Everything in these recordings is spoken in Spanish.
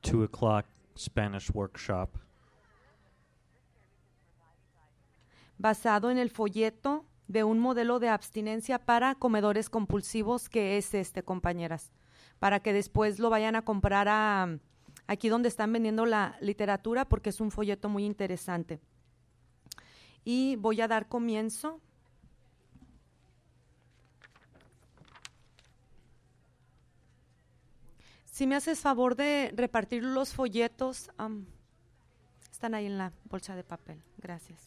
2:00 Spanish workshop basado en el folleto de un modelo de abstinencia para comedores compulsivos, que es compañeras, para que después lo vayan a comprar aquí donde están vendiendo la literatura, porque es un folleto muy interesante. Y voy a dar comienzo. Si me haces favor de repartir los folletos, están ahí en la bolsa de papel. Gracias.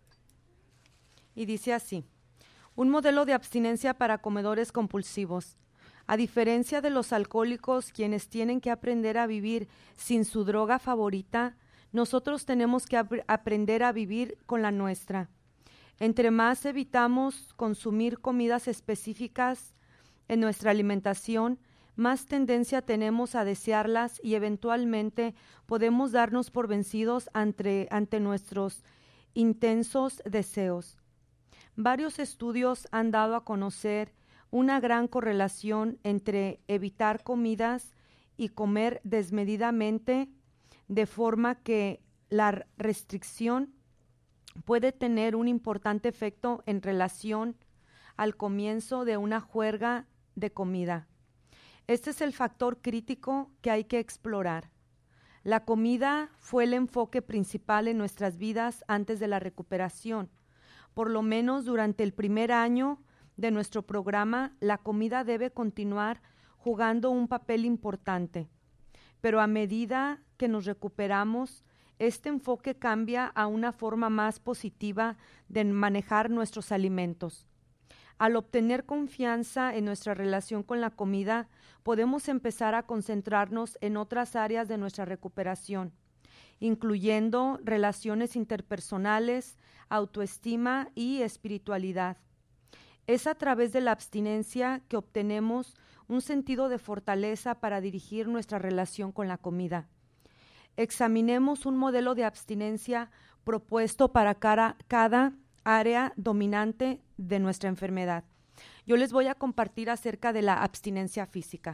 Y dice así: un modelo de abstinencia para comedores compulsivos. A diferencia de los alcohólicos, quienes tienen que aprender a vivir sin su droga favorita, nosotros tenemos que aprender a vivir con la nuestra. Entre más evitamos consumir comidas específicas en nuestra alimentación, más tendencia tenemos a desearlas y eventualmente podemos darnos por vencidos ante nuestros intensos deseos. Varios estudios han dado a conocer una gran correlación entre evitar comidas y comer desmedidamente, de forma que la restricción puede tener un importante efecto en relación al comienzo de una juerga de comida. Este es el factor crítico que hay que explorar. La comida fue el enfoque principal en nuestras vidas antes de la recuperación. Por lo menos durante el primer año de nuestro programa, la comida debe continuar jugando un papel importante. Pero a medida que nos recuperamos, este enfoque cambia a una forma más positiva de manejar nuestros alimentos. Al obtener confianza en nuestra relación con la comida, podemos empezar a concentrarnos en otras áreas de nuestra recuperación, incluyendo relaciones interpersonales, autoestima y espiritualidad. Es a través de la abstinencia que obtenemos un sentido de fortaleza para dirigir nuestra relación con la comida. Examinemos un modelo de abstinencia propuesto para cada área dominante de nuestra enfermedad. Yo les voy a compartir acerca de la abstinencia física.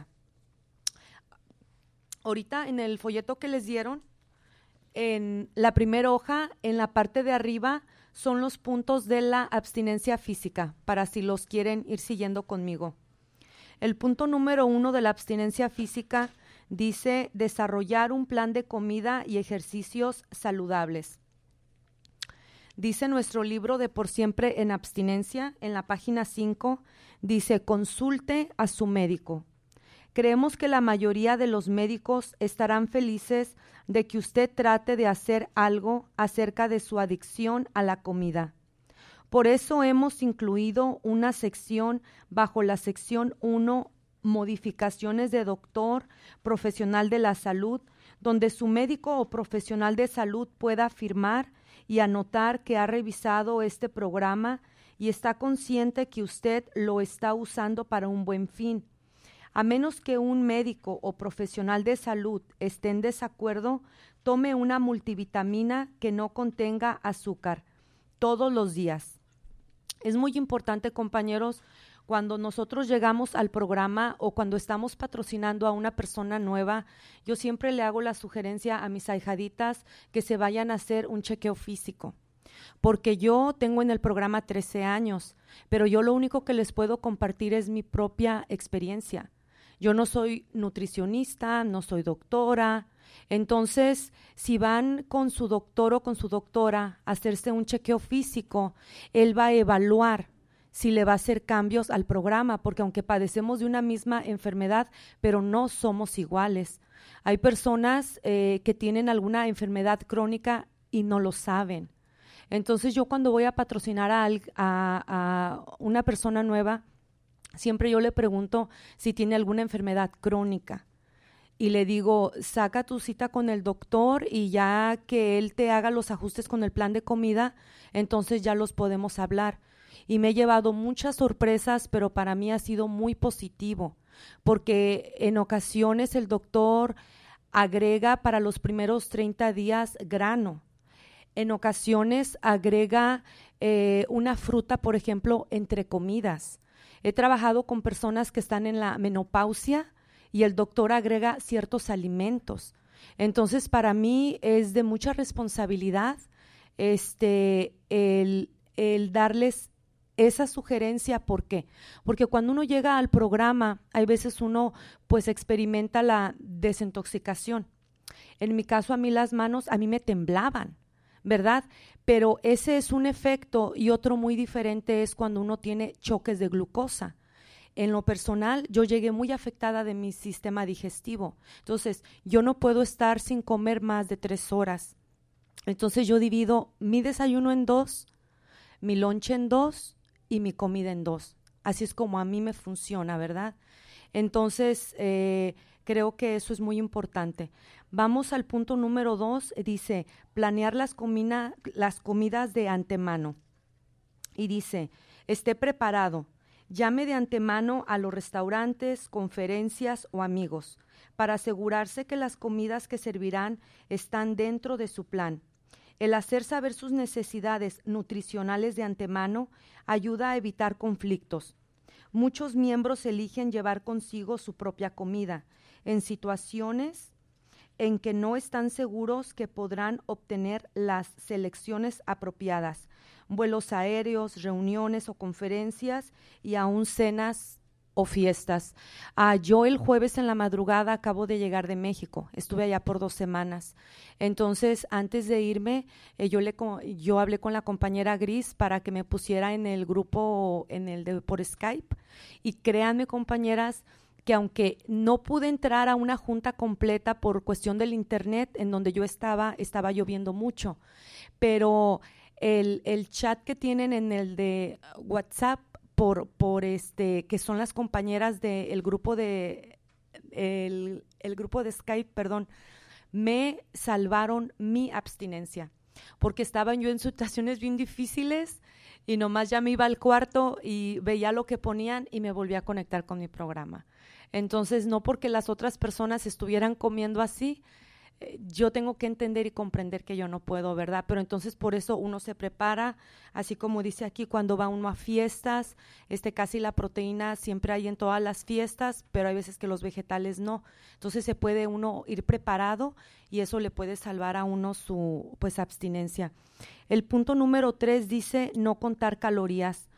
Ahorita en el folleto que les dieron, en la primera hoja, en la parte de arriba, son los puntos de la abstinencia física, para si los quieren ir siguiendo conmigo. El punto número 1 de la abstinencia física dice desarrollar un plan de comida y ejercicios saludables. Dice nuestro libro de Por Siempre en Abstinencia, en la página 5, dice consulte a su médico. Creemos que la mayoría de los médicos estarán felices de que usted trate de hacer algo acerca de su adicción a la comida. Por eso hemos incluido una sección bajo la sección 1, modificaciones de doctor profesional de la salud, donde su médico o profesional de salud pueda afirmar y anotar que ha revisado este programa y está consciente que usted lo está usando para un buen fin. A menos que un médico o profesional de salud esté en desacuerdo, tome una multivitamina que no contenga azúcar todos los días. Es muy importante, compañeros, cuando nosotros llegamos al programa o cuando estamos patrocinando a una persona nueva, yo siempre le hago la sugerencia a mis ahijaditas que se vayan a hacer un chequeo físico. Porque yo tengo en el programa 13 años, pero yo lo único que les puedo compartir es mi propia experiencia. Yo no soy nutricionista, no soy doctora. Entonces, si van con su doctor o con su doctora a hacerse un chequeo físico, él va a evaluar si le va a hacer cambios al programa, porque aunque padecemos de una misma enfermedad, pero no somos iguales. Hay personas que tienen alguna enfermedad crónica y no lo saben. Entonces, yo cuando voy a patrocinar a una persona nueva, siempre yo le pregunto si tiene alguna enfermedad crónica y le digo, saca tu cita con el doctor y ya que él te haga los ajustes con el plan de comida, entonces ya los podemos hablar. Y me he llevado muchas sorpresas, pero para mí ha sido muy positivo, porque en ocasiones el doctor agrega para los primeros 30 días grano. En ocasiones agrega una fruta, por ejemplo, entre comidas. He trabajado con personas que están en la menopausia y el doctor agrega ciertos alimentos. Entonces, para mí es de mucha responsabilidad el darles esa sugerencia. ¿Por qué? Porque cuando uno llega al programa, hay veces uno pues experimenta la desintoxicación. En mi caso, a mí las manos, a mí me temblaban, ¿verdad? Pero ese es un efecto, y otro muy diferente es cuando uno tiene choques de glucosa. En lo personal, yo llegué muy afectada de mi sistema digestivo. Entonces, yo no puedo estar sin comer más de 3 horas. Entonces, yo divido mi desayuno en 2, mi lonche en 2 y mi comida en 2. Así es como a mí me funciona, ¿verdad? Entonces, creo que eso es muy importante. Vamos al punto número 2, dice, planear las comidas de antemano. Y dice, esté preparado. Llame de antemano a los restaurantes, conferencias o amigos para asegurarse que las comidas que servirán están dentro de su plan. El hacer saber sus necesidades nutricionales de antemano ayuda a evitar conflictos. Muchos miembros eligen llevar consigo su propia comida en situaciones en que no están seguros que podrán obtener las selecciones apropiadas. Vuelos aéreos, reuniones o conferencias y aún cenas o fiestas. Yo el jueves en la madrugada acabo de llegar de México, estuve allá por 2 semanas. Entonces, antes de irme, yo hablé con la compañera Gris para que me pusiera en el grupo, por Skype, y créanme, compañeras, que aunque no pude entrar a una junta completa por cuestión del internet en donde yo estaba lloviendo mucho, pero el chat que tienen en el de WhatsApp que son las compañeras del grupo el grupo de Skype, perdón, me salvaron mi abstinencia, porque estaba yo en situaciones bien difíciles y nomás ya me iba al cuarto y veía lo que ponían y me volví a conectar con mi programa. Entonces, no porque las otras personas estuvieran comiendo así, yo tengo que entender y comprender que yo no puedo, ¿verdad? Pero entonces por eso uno se prepara, así como dice aquí, cuando va uno a fiestas, casi la proteína siempre hay en todas las fiestas, pero hay veces que los vegetales no. Entonces se puede uno ir preparado y eso le puede salvar a uno su pues abstinencia. El punto número 3 dice no contar calorías.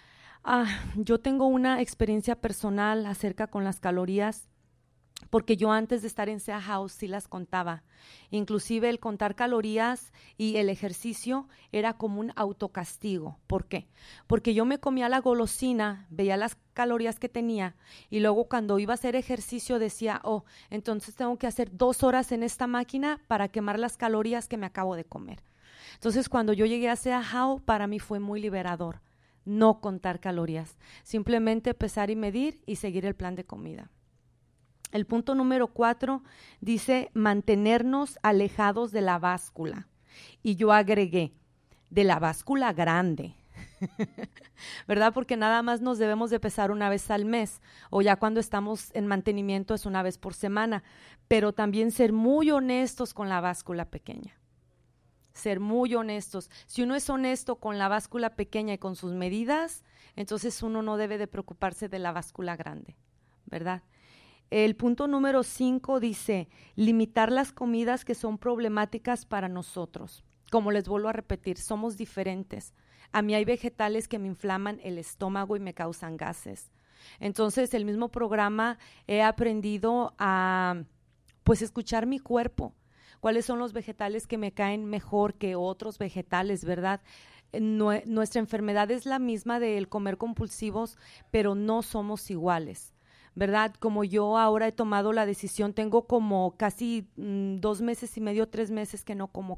Yo tengo una experiencia personal acerca con las calorías, porque yo antes de estar en Sea House sí las contaba. Inclusive el contar calorías y el ejercicio era como un autocastigo. ¿Por qué? Porque yo me comía la golosina, veía las calorías que tenía y luego cuando iba a hacer ejercicio decía, entonces tengo que hacer 2 horas en esta máquina para quemar las calorías que me acabo de comer. Entonces cuando yo llegué a Sea House, para mí fue muy liberador no contar calorías, simplemente pesar y medir y seguir el plan de comida. El punto número 4 dice mantenernos alejados de la báscula. Y yo agregué, de la báscula grande, ¿verdad? Porque nada más nos debemos de pesar una vez al mes, o ya cuando estamos en mantenimiento es una vez por semana, pero también ser muy honestos con la báscula pequeña. Ser muy honestos. Si uno es honesto con la báscula pequeña y con sus medidas, entonces uno no debe de preocuparse de la báscula grande, ¿verdad? El punto número 5 dice, limitar las comidas que son problemáticas para nosotros. Como les vuelvo a repetir, somos diferentes. A mí hay vegetales que me inflaman el estómago y me causan gases. Entonces, el mismo programa he aprendido a, pues, escuchar mi cuerpo. ¿Cuáles son los vegetales que me caen mejor que otros vegetales, verdad? Nuestra enfermedad es la misma del comer compulsivos, pero no somos iguales, ¿verdad? Como yo ahora he tomado la decisión, tengo como casi 2 meses y medio, 3 meses que no como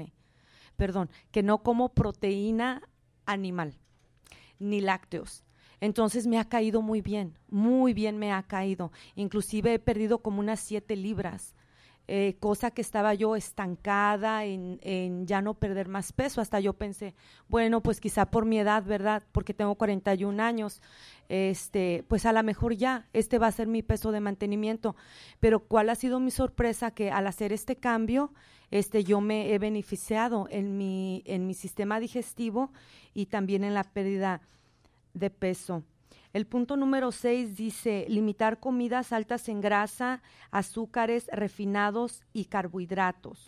que no como proteína animal, ni lácteos. Entonces me ha caído muy bien me ha caído. Inclusive he perdido como unas 7 libras. Cosa que estaba yo estancada en ya no perder más peso. Hasta yo pensé, bueno, pues quizá por mi edad, ¿verdad? Porque tengo 41 años, pues a lo mejor ya, va a ser mi peso de mantenimiento. Pero ¿cuál ha sido mi sorpresa? Que al hacer este cambio, yo me he beneficiado en mi sistema digestivo y también en la pérdida de peso. El punto número 6 dice limitar comidas altas en grasa, azúcares refinados y carbohidratos.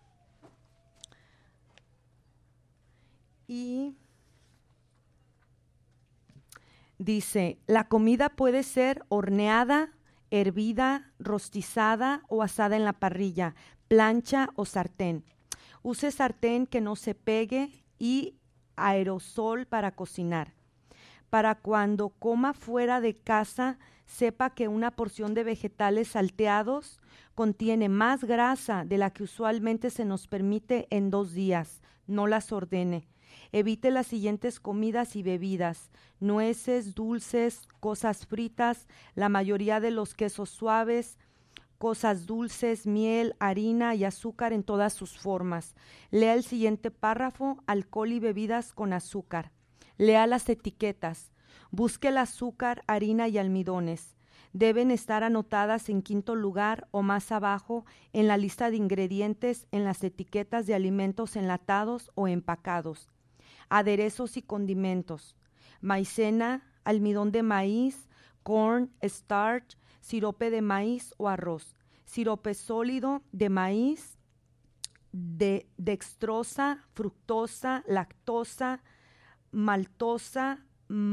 Y dice, la comida puede ser horneada, hervida, rostizada o asada en la parrilla, plancha o sartén. Use sartén que no se pegue y aerosol para cocinar. Para cuando coma fuera de casa, sepa que una porción de vegetales salteados contiene más grasa de la que usualmente se nos permite en 2 días. No las ordene. Evite las siguientes comidas y bebidas: nueces, dulces, cosas fritas, la mayoría de los quesos suaves, cosas dulces, miel, harina y azúcar en todas sus formas. Lea el siguiente párrafo: alcohol y bebidas con azúcar. Lea las etiquetas. Busque el azúcar, harina y almidones. Deben estar anotadas en 5º lugar o más abajo en la lista de ingredientes en las etiquetas de alimentos enlatados o empacados. Aderezos y condimentos: maicena, almidón de maíz, corn, starch, sirope de maíz o arroz, sirope sólido de maíz, dextrosa, fructosa, lactosa, maltosa,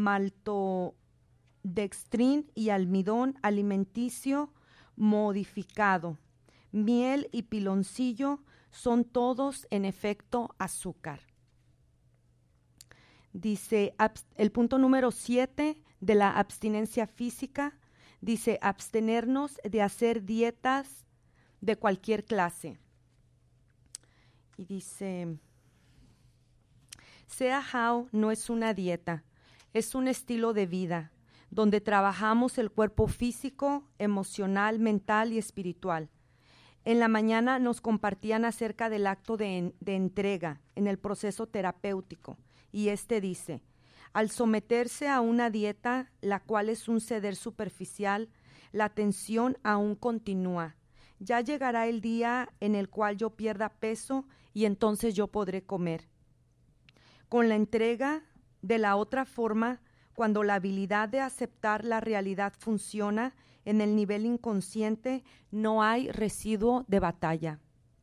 maltodextrin y almidón alimenticio modificado. Miel y piloncillo son todos en efecto azúcar. Dice el punto número 7 de la abstinencia física, dice abstenernos de hacer dietas de cualquier clase. Y dice, Sea How no es una dieta, es un estilo de vida, donde trabajamos el cuerpo físico, emocional, mental y espiritual. En la mañana nos compartían acerca del acto de entrega en el proceso terapéutico, y dice, al someterse a una dieta, la cual es un ceder superficial, la tensión aún continúa. Ya llegará el día en el cual yo pierda peso y entonces yo podré comer. Con la entrega, de la otra forma, cuando la habilidad de aceptar la realidad funciona en el nivel inconsciente, no hay residuo de batalla.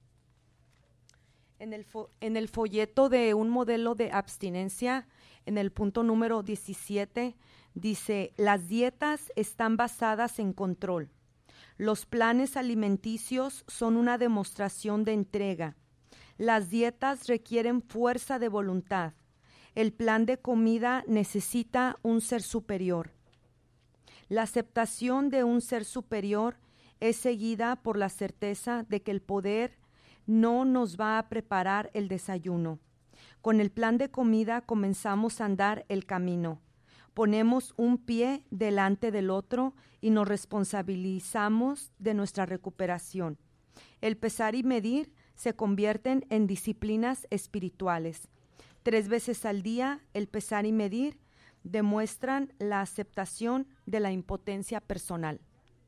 En el folleto de un modelo de abstinencia, en el punto número 17, dice, las dietas están basadas en control. Los planes alimenticios son una demostración de entrega. Las dietas requieren fuerza de voluntad. El plan de comida necesita un ser superior. La aceptación de un ser superior es seguida por la certeza de que el poder no nos va a preparar el desayuno. Con el plan de comida comenzamos a andar el camino. Ponemos un pie delante del otro y nos responsabilizamos de nuestra recuperación. El pesar y medir se convierten en disciplinas espirituales. 3 veces al día, el pesar y medir demuestran la aceptación de la impotencia personal.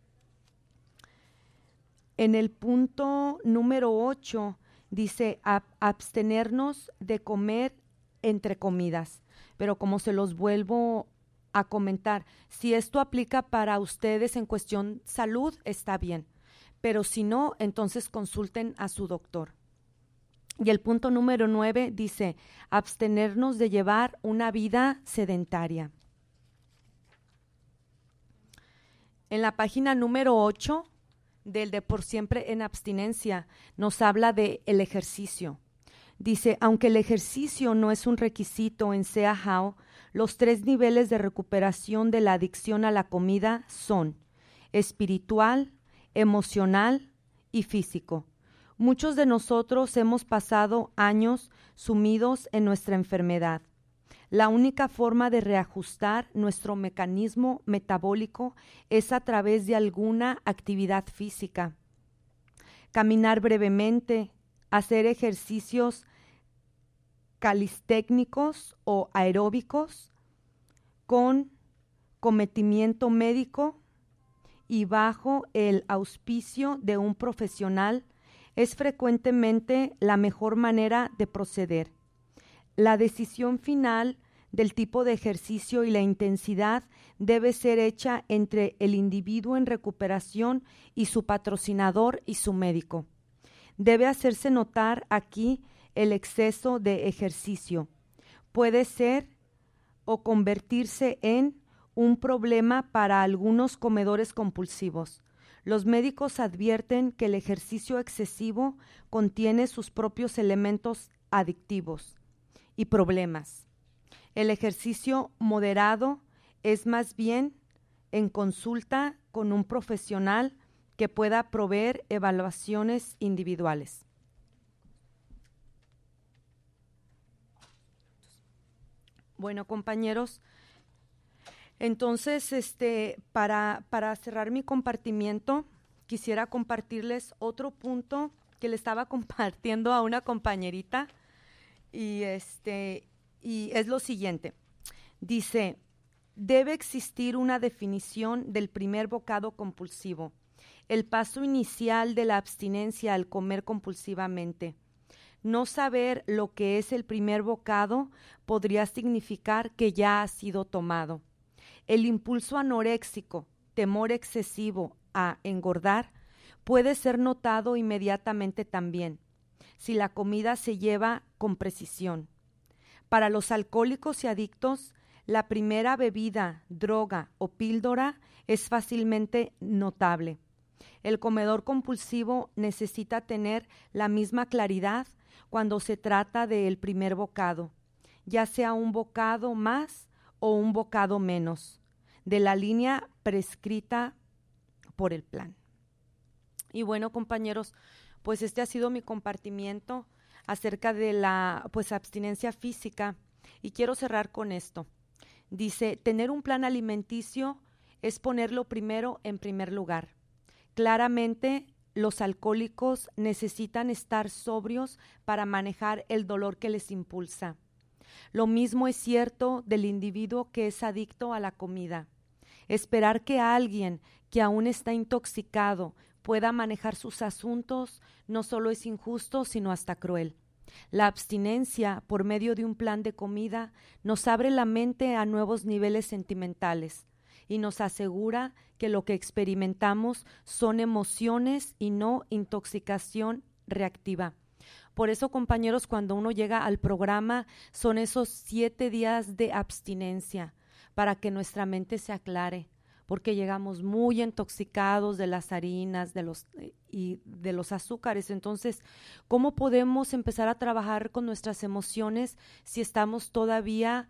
En el punto número 8 dice abstenernos de comer entre comidas. Pero como se los vuelvo a comentar, si esto aplica para ustedes en cuestión salud, está bien. Pero si no, entonces consulten a su doctor. Y el punto número 9 dice abstenernos de llevar una vida sedentaria. En la página número 8 del De por siempre en abstinencia nos habla de el ejercicio. Dice, aunque el ejercicio no es un requisito en Sea How, los 3 niveles de recuperación de la adicción a la comida son espiritual, emocional y físico. Muchos de nosotros hemos pasado años sumidos en nuestra enfermedad. La única forma de reajustar nuestro mecanismo metabólico es a través de alguna actividad física. Caminar brevemente, hacer ejercicios calisténicos o aeróbicos con cometimiento médico y bajo el auspicio de un profesional es frecuentemente la mejor manera de proceder. La decisión final del tipo de ejercicio y la intensidad debe ser hecha entre el individuo en recuperación y su patrocinador y su médico. Debe hacerse notar aquí el exceso de ejercicio. Puede ser o convertirse en un problema para algunos comedores compulsivos. Los médicos advierten que el ejercicio excesivo contiene sus propios elementos adictivos y problemas. El ejercicio moderado es más bien en consulta con un profesional que pueda proveer evaluaciones individuales. Bueno, compañeros, entonces, para cerrar mi compartimiento, quisiera compartirles otro punto que le estaba compartiendo a una compañerita y es lo siguiente. Dice, debe existir una definición del primer bocado compulsivo, el paso inicial de la abstinencia al comer compulsivamente. No saber lo que es el primer bocado podría significar que ya ha sido tomado. El impulso anoréxico, temor excesivo a engordar, puede ser notado inmediatamente también, si la comida se lleva con precisión. Para los alcohólicos y adictos, la primera bebida, droga o píldora es fácilmente notable. El comedor compulsivo necesita tener la misma claridad cuando se trata del primer bocado, ya sea un bocado más o un bocado menos, de la línea prescrita por el plan. Y bueno, compañeros, pues este ha sido mi compartimiento acerca de la abstinencia física y quiero cerrar con esto. Dice, tener un plan alimenticio es ponerlo primero en primer lugar. Claramente, los alcohólicos necesitan estar sobrios para manejar el dolor que les impulsa. Lo mismo es cierto del individuo que es adicto a la comida. Esperar que alguien que aún está intoxicado pueda manejar sus asuntos no solo es injusto, sino hasta cruel. La abstinencia por medio de un plan de comida nos abre la mente a nuevos niveles sentimentales y nos asegura que lo que experimentamos son emociones y no intoxicación reactiva. Por eso, compañeros, cuando uno llega al programa, son esos 7 días de abstinencia para que nuestra mente se aclare, porque llegamos muy intoxicados de las harinas y de los azúcares. Entonces, ¿cómo podemos empezar a trabajar con nuestras emociones si estamos todavía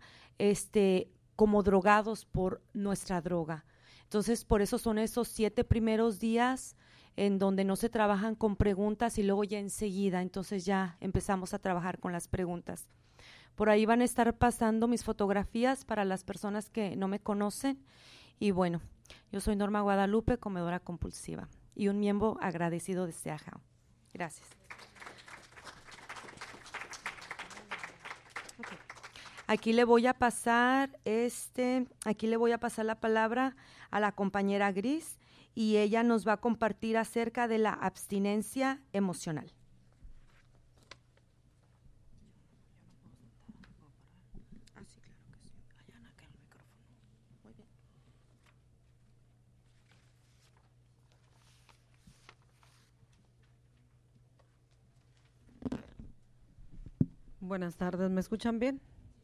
como drogados por nuestra droga? Entonces, por eso son esos 7 primeros días en donde no se trabajan con preguntas y luego ya enseguida, entonces ya empezamos a trabajar con las preguntas. Por ahí van a estar pasando mis fotografías para las personas que no me conocen. Y bueno, yo soy Norma Guadalupe, comedora compulsiva y un miembro agradecido de SEAJAO. Gracias. Okay. Aquí le voy a pasar la palabra a la compañera Gris y ella nos va a compartir acerca de la abstinencia emocional. Buenas tardes, ¿me escuchan bien?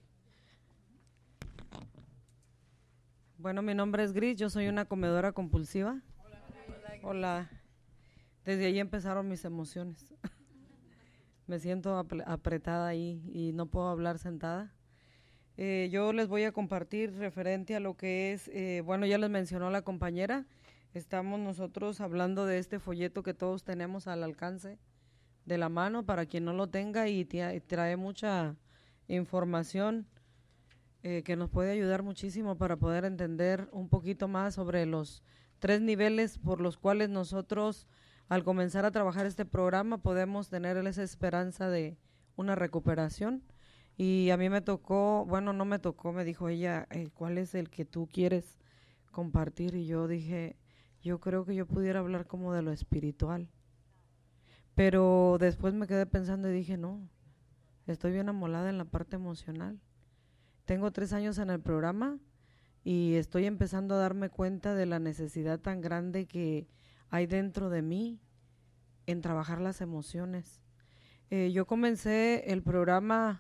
Bueno, mi nombre es Gris, yo soy una comedora compulsiva. Hola. Desde ahí empezaron mis emociones. Me siento apretada ahí y no puedo hablar sentada. Yo les voy a compartir referente a lo que es, ya les mencionó la compañera, estamos nosotros hablando de este folleto que todos tenemos al alcance de la mano para quien no lo tenga y trae mucha información que nos puede ayudar muchísimo para poder entender un poquito más sobre los 3 niveles por los cuales nosotros al comenzar a trabajar este programa podemos tener esa esperanza de una recuperación. Y a mí me tocó, no me tocó, me dijo ella, ¿cuál es el que tú quieres compartir? Y yo dije, yo creo que yo pudiera hablar como de lo espiritual. Pero después me quedé pensando y dije, no, estoy bien amolada en la parte emocional. Tengo 3 años en el programa y estoy empezando a darme cuenta de la necesidad tan grande que hay dentro de mí en trabajar las emociones. Yo comencé el programa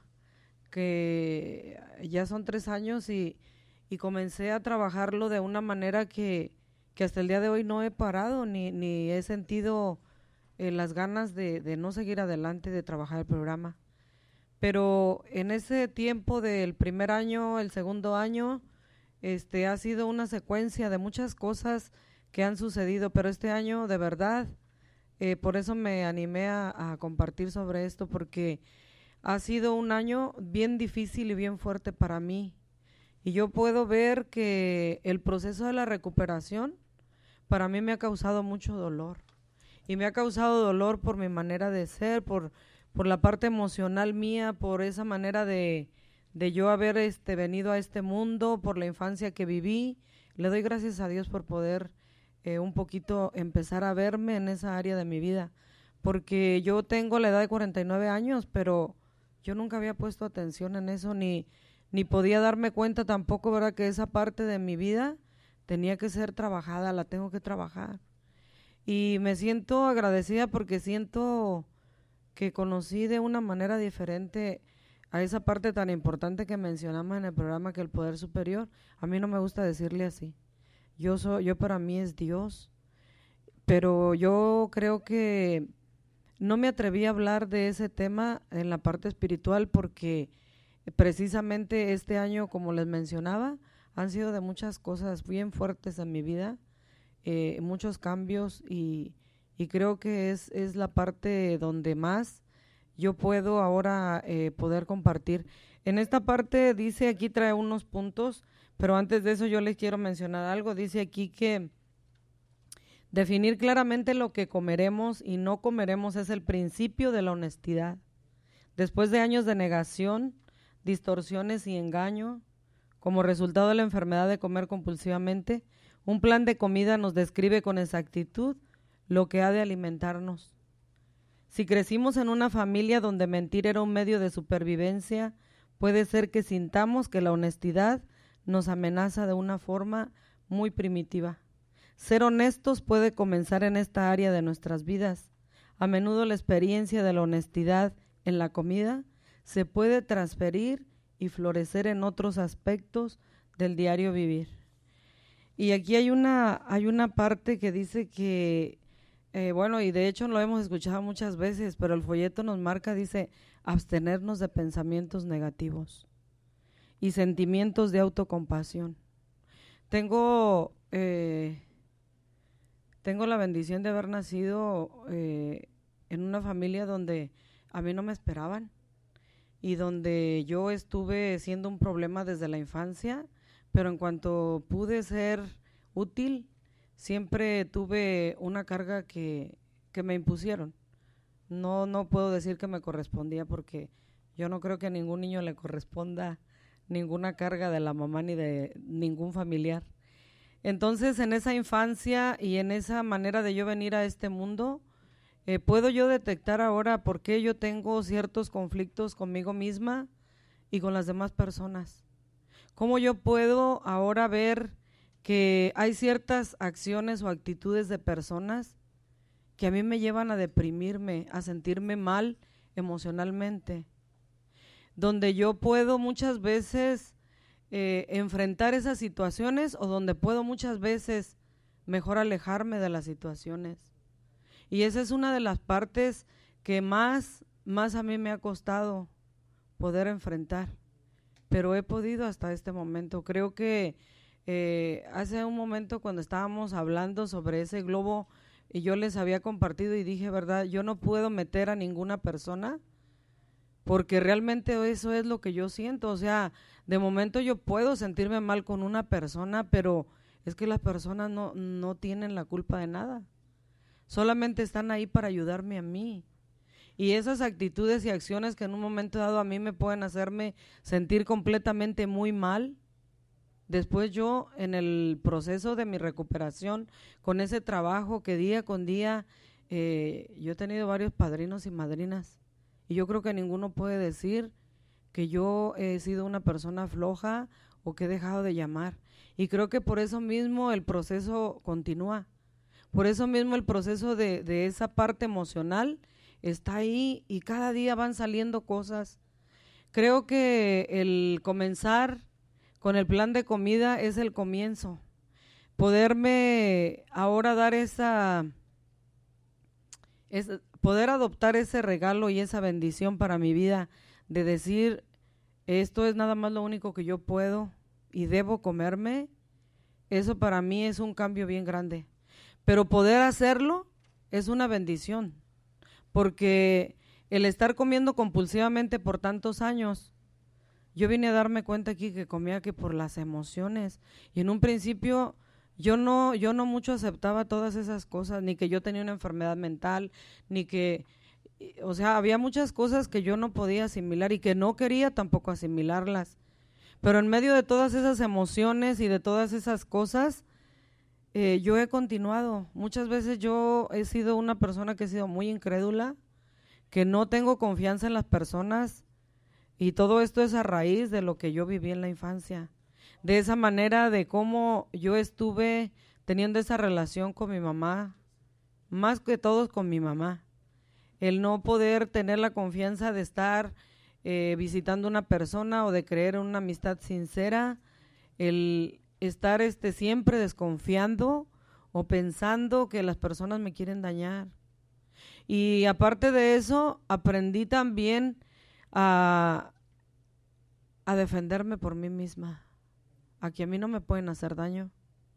que ya son 3 años y comencé a trabajarlo de una manera que hasta el día de hoy no he parado ni he sentido las ganas de no seguir adelante, de trabajar el programa. Pero en ese tiempo del primer año, el segundo año, ha sido una secuencia de muchas cosas que han sucedido, pero este año de verdad, por eso me animé a compartir sobre esto, porque ha sido un año bien difícil y bien fuerte para mí. Y yo puedo ver que el proceso de la recuperación para mí me ha causado mucho dolor. Y me ha causado dolor por mi manera de ser, por la parte emocional mía, por esa manera de yo haber venido a este mundo, por la infancia que viví. Le doy gracias a Dios por poder un poquito empezar a verme en esa área de mi vida, porque yo tengo la edad de 49 años, pero yo nunca había puesto atención en eso, ni podía darme cuenta tampoco, ¿verdad?, que esa parte de mi vida tenía que ser trabajada, la tengo que trabajar. Y me siento agradecida porque siento que conocí de una manera diferente a esa parte tan importante que mencionamos en el programa, que el poder superior. A mí no me gusta decirle así. Yo para mí es Dios, pero yo creo que no me atreví a hablar de ese tema en la parte espiritual porque precisamente este año, como les mencionaba, han sido de muchas cosas bien fuertes en mi vida, muchos cambios y creo que es la parte donde más yo puedo ahora poder compartir. En esta parte dice, aquí trae unos puntos, pero antes de eso yo les quiero mencionar algo. Dice aquí que definir claramente lo que comeremos y no comeremos es el principio de la honestidad. Después de años de negación, distorsiones y engaño, como resultado de la enfermedad de comer compulsivamente, un plan de comida nos describe con exactitud lo que ha de alimentarnos. Si crecimos en una familia donde mentir era un medio de supervivencia, puede ser que sintamos que la honestidad nos amenaza de una forma muy primitiva. Ser honestos puede comenzar en esta área de nuestras vidas. A menudo la experiencia de la honestidad en la comida se puede transferir y florecer en otros aspectos del diario vivir. Y aquí hay una parte que dice que, bueno, y de hecho lo hemos escuchado muchas veces, pero el folleto nos marca, dice, abstenernos de pensamientos negativos y sentimientos de autocompasión. Tengo la bendición de haber nacido en una familia donde a mí no me esperaban y donde yo estuve siendo un problema desde la infancia, pero en cuanto pude ser útil, siempre tuve una carga que me impusieron. No puedo decir que me correspondía porque yo no creo que a ningún niño le corresponda ninguna carga de la mamá ni de ningún familiar. Entonces, en esa infancia y en esa manera de yo venir a este mundo, puedo yo detectar ahora por qué yo tengo ciertos conflictos conmigo misma y con las demás personas. Cómo yo puedo ahora ver que hay ciertas acciones o actitudes de personas que a mí me llevan a deprimirme, a sentirme mal emocionalmente, donde yo puedo muchas veces enfrentar esas situaciones o donde puedo muchas veces mejor alejarme de las situaciones. Y esa es una de las partes que más a mí me ha costado poder enfrentar, pero he podido hasta este momento. Creo que hace un momento cuando estábamos hablando sobre ese globo y yo les había compartido y dije, verdad, yo no puedo meter a ninguna persona porque realmente eso es lo que yo siento. O sea, de momento yo puedo sentirme mal con una persona, pero es que las personas no tienen la culpa de nada. Solamente están ahí para ayudarme a mí. Y esas actitudes y acciones que en un momento dado a mí me pueden hacerme sentir completamente muy mal, después yo en el proceso de mi recuperación, con ese trabajo que día con día, yo he tenido varios padrinos y madrinas. Y yo creo que ninguno puede decir que yo he sido una persona floja o que he dejado de llamar. Y creo que por eso mismo el proceso continúa. Por eso mismo el proceso de esa parte emocional está ahí y cada día van saliendo cosas. Creo que el comenzar con el plan de comida es el comienzo. Poderme ahora dar poder adoptar ese regalo y esa bendición para mi vida de decir, esto es nada más lo único que yo puedo y debo comerme, eso para mí es un cambio bien grande. Pero poder hacerlo es una bendición, porque el estar comiendo compulsivamente por tantos años, yo vine a darme cuenta aquí que comía que por las emociones, y en un principio yo no mucho aceptaba todas esas cosas, ni que yo tenía una enfermedad mental, ni que, o sea, había muchas cosas que yo no podía asimilar y que no quería tampoco asimilarlas. Pero en medio de todas esas emociones y de todas esas cosas, yo he continuado. Muchas veces yo he sido una persona que he sido muy incrédula, que no tengo confianza en las personas, y todo esto es a raíz de lo que yo viví en la infancia. De esa manera de cómo yo estuve teniendo esa relación con mi mamá, más que todos con mi mamá. El no poder tener la confianza de estar visitando una persona o de creer en una amistad sincera, el estar siempre desconfiando o pensando que las personas me quieren dañar. Y aparte de eso, aprendí también a defenderme por mí misma, a que a mí no me pueden hacer daño,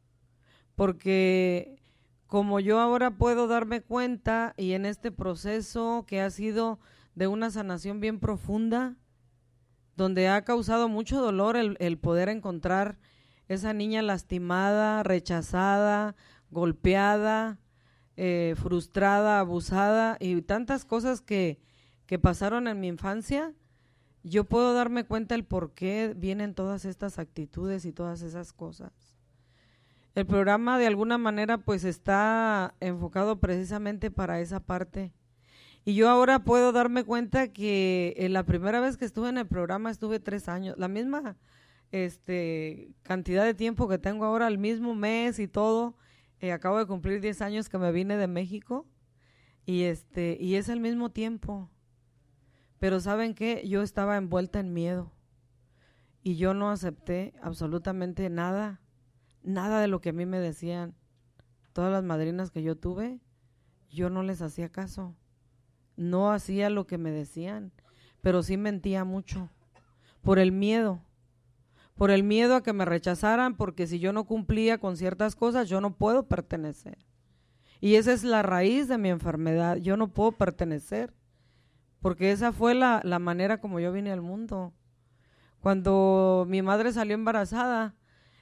porque como yo ahora puedo darme cuenta y en este proceso que ha sido de una sanación bien profunda, donde ha causado mucho dolor el poder encontrar esa niña lastimada, rechazada, golpeada, frustrada, abusada y tantas cosas que pasaron en mi infancia, yo puedo darme cuenta el por qué vienen todas estas actitudes y todas esas cosas. El programa de alguna manera pues está enfocado precisamente para esa parte. Y yo ahora puedo darme cuenta que la primera vez que estuve en el programa estuve 3 años, la misma cantidad de tiempo que tengo ahora, el mismo mes y todo. Acabo de cumplir 10 años que me vine de México y es el mismo tiempo. Pero ¿saben qué? Yo estaba envuelta en miedo y yo no acepté absolutamente nada de lo que a mí me decían. Todas las madrinas que yo tuve, yo no les hacía caso. No hacía lo que me decían, pero sí mentía mucho por el miedo a que me rechazaran, porque si yo no cumplía con ciertas cosas, yo no puedo pertenecer. Y esa es la raíz de mi enfermedad, yo no puedo pertenecer, porque esa fue la manera como yo vine al mundo. Cuando mi madre salió embarazada,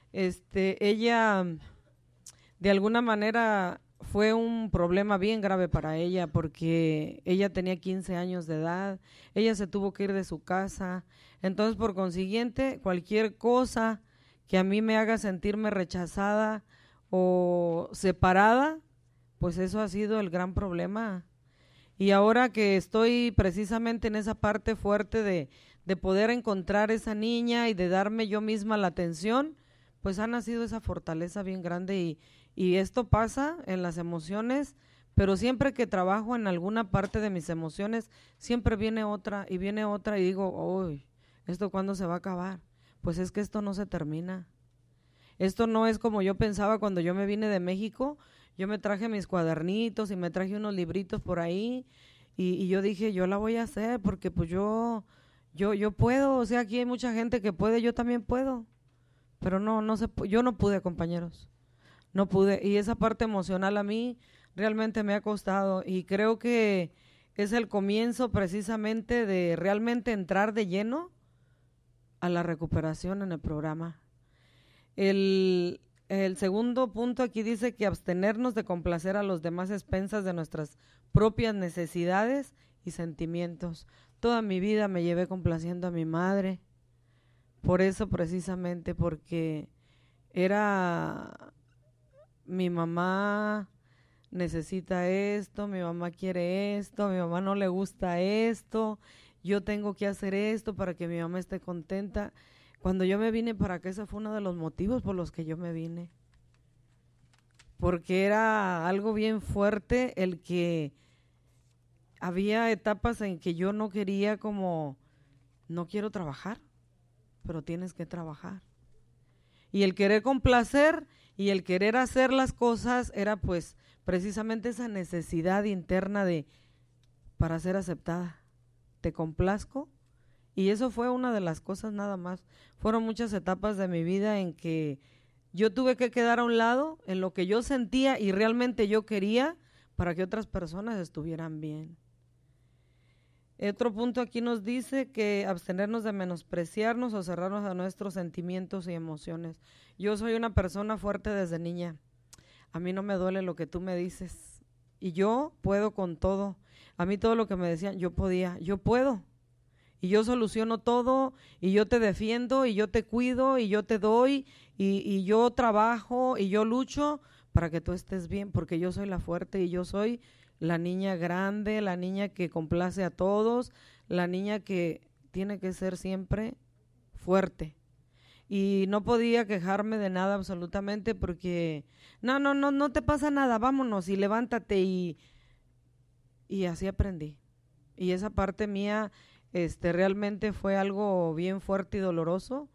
ella de alguna manera fue un problema bien grave para ella, porque ella tenía 15 años de edad, ella se tuvo que ir de su casa. Entonces, por consiguiente, cualquier cosa que a mí me haga sentirme rechazada o separada, pues eso ha sido el gran problema. Y ahora que estoy precisamente en esa parte fuerte de poder encontrar esa niña y de darme yo misma la atención, pues ha nacido esa fortaleza bien grande y esto pasa en las emociones, pero siempre que trabajo en alguna parte de mis emociones, siempre viene otra y digo, uy, ¿esto cuándo se va a acabar? Pues es que esto no se termina. Esto no es como yo pensaba cuando yo me vine de México. Yo me traje mis cuadernitos y me traje unos libritos por ahí y yo dije, yo la voy a hacer porque pues yo puedo. O sea, aquí hay mucha gente que puede, yo también puedo. Pero yo no pude, compañeros. No pude, y esa parte emocional a mí realmente me ha costado y creo que es el comienzo precisamente de realmente entrar de lleno a la recuperación en el programa. El segundo punto aquí dice que abstenernos de complacer a los demás a expensas de nuestras propias necesidades y sentimientos. Toda mi vida me llevé complaciendo a mi madre, por eso precisamente, porque era mi mamá necesita esto, mi mamá quiere esto, mi mamá no le gusta esto, yo tengo que hacer esto para que mi mamá esté contenta. Cuando yo me vine para acá, ese fue uno de los motivos por los que yo me vine. Porque era algo bien fuerte el que había etapas en que yo no quería como, no quiero trabajar, pero tienes que trabajar. Y el querer complacer y el querer hacer las cosas era pues precisamente esa necesidad interna de para ser aceptada. Te complazco. Y eso fue una de las cosas nada más. Fueron muchas etapas de mi vida en que yo tuve que quedar a un lado en lo que yo sentía y realmente yo quería para que otras personas estuvieran bien. Otro punto aquí nos dice que abstenernos de menospreciarnos o cerrarnos a nuestros sentimientos y emociones. Yo soy una persona fuerte desde niña. A mí no me duele lo que tú me dices. Y yo puedo con todo. A mí todo lo que me decían, yo podía, yo puedo. Y yo soluciono todo, y yo te defiendo, y yo te cuido, y yo te doy, y yo trabajo, y yo lucho para que tú estés bien, porque yo soy la fuerte y yo soy la niña grande, la niña que complace a todos, la niña que tiene que ser siempre fuerte. Y no podía quejarme de nada absolutamente porque no te pasa nada, vámonos y levántate y así aprendí. Y esa parte mía realmente fue algo bien fuerte y doloroso,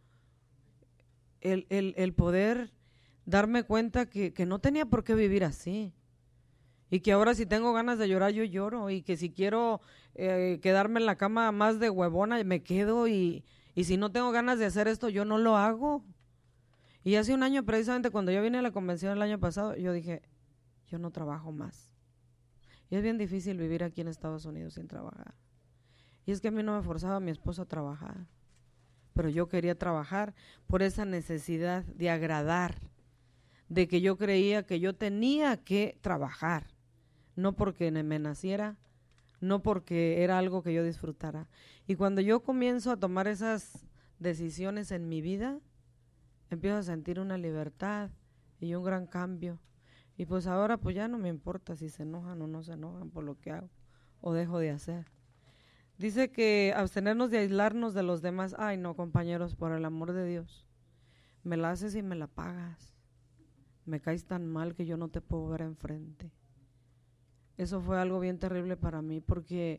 el poder darme cuenta que no tenía por qué vivir así. Y que ahora si tengo ganas de llorar, yo lloro. Y que si quiero quedarme en la cama más de huevona, me quedo. Y si no tengo ganas de hacer esto, yo no lo hago. Y hace un año, precisamente cuando yo vine a la convención el año pasado, yo dije, yo no trabajo más. Y es bien difícil vivir aquí en Estados Unidos sin trabajar. Y es que a mí no me forzaba a mi esposo a trabajar. Pero yo quería trabajar por esa necesidad de agradar. De que yo creía que yo tenía que trabajar. No porque me naciera, no porque era algo que yo disfrutara. Y cuando yo comienzo a tomar esas decisiones en mi vida, empiezo a sentir una libertad y un gran cambio. Y pues ahora pues ya no me importa si se enojan o no se enojan por lo que hago o dejo de hacer. Dice que abstenernos de aislarnos de los demás. Ay no, compañeros, por el amor de Dios, me la haces y me la pagas. Me caes tan mal que yo no te puedo ver enfrente. Eso fue algo bien terrible para mí porque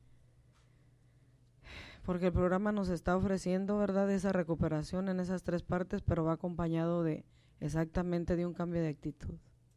el programa nos está ofreciendo, ¿verdad?, esa recuperación en esas 3 partes, pero va acompañado de exactamente de un cambio de actitud.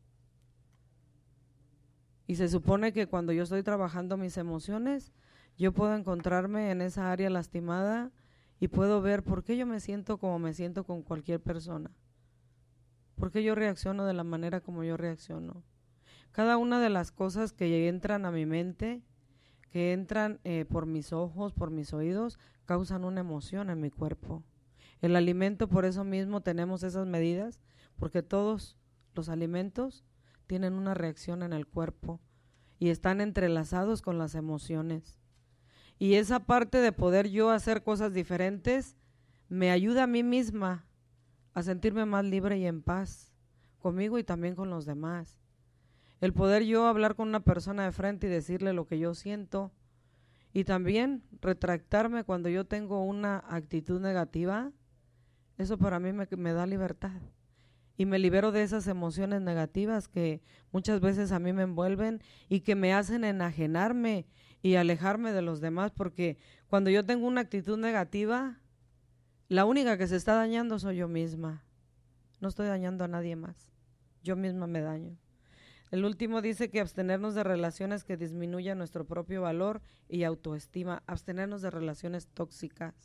Y se supone que cuando yo estoy trabajando mis emociones, yo puedo encontrarme en esa área lastimada y puedo ver por qué yo me siento como me siento con cualquier persona. ¿Por qué yo reacciono de la manera como yo reacciono? Cada una de las cosas que entran a mi mente, que entran por mis ojos, por mis oídos, causan una emoción en mi cuerpo. El alimento, por eso mismo tenemos esas medidas, porque todos los alimentos tienen una reacción en el cuerpo y están entrelazados con las emociones. Y esa parte de poder yo hacer cosas diferentes me ayuda a mí misma a sentirme más libre y en paz conmigo y también con los demás. El poder yo hablar con una persona de frente y decirle lo que yo siento y también retractarme cuando yo tengo una actitud negativa, eso para mí me da libertad y me libero de esas emociones negativas que muchas veces a mí me envuelven y que me hacen enajenarme y alejarme de los demás, porque cuando yo tengo una actitud negativa, la única que se está dañando soy yo misma. No estoy dañando a nadie más. Yo misma me daño. El último dice que abstenernos de relaciones que disminuyan nuestro propio valor y autoestima. Abstenernos de relaciones tóxicas.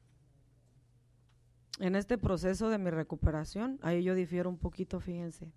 En este proceso de mi recuperación, ahí yo difiero un poquito, fíjense.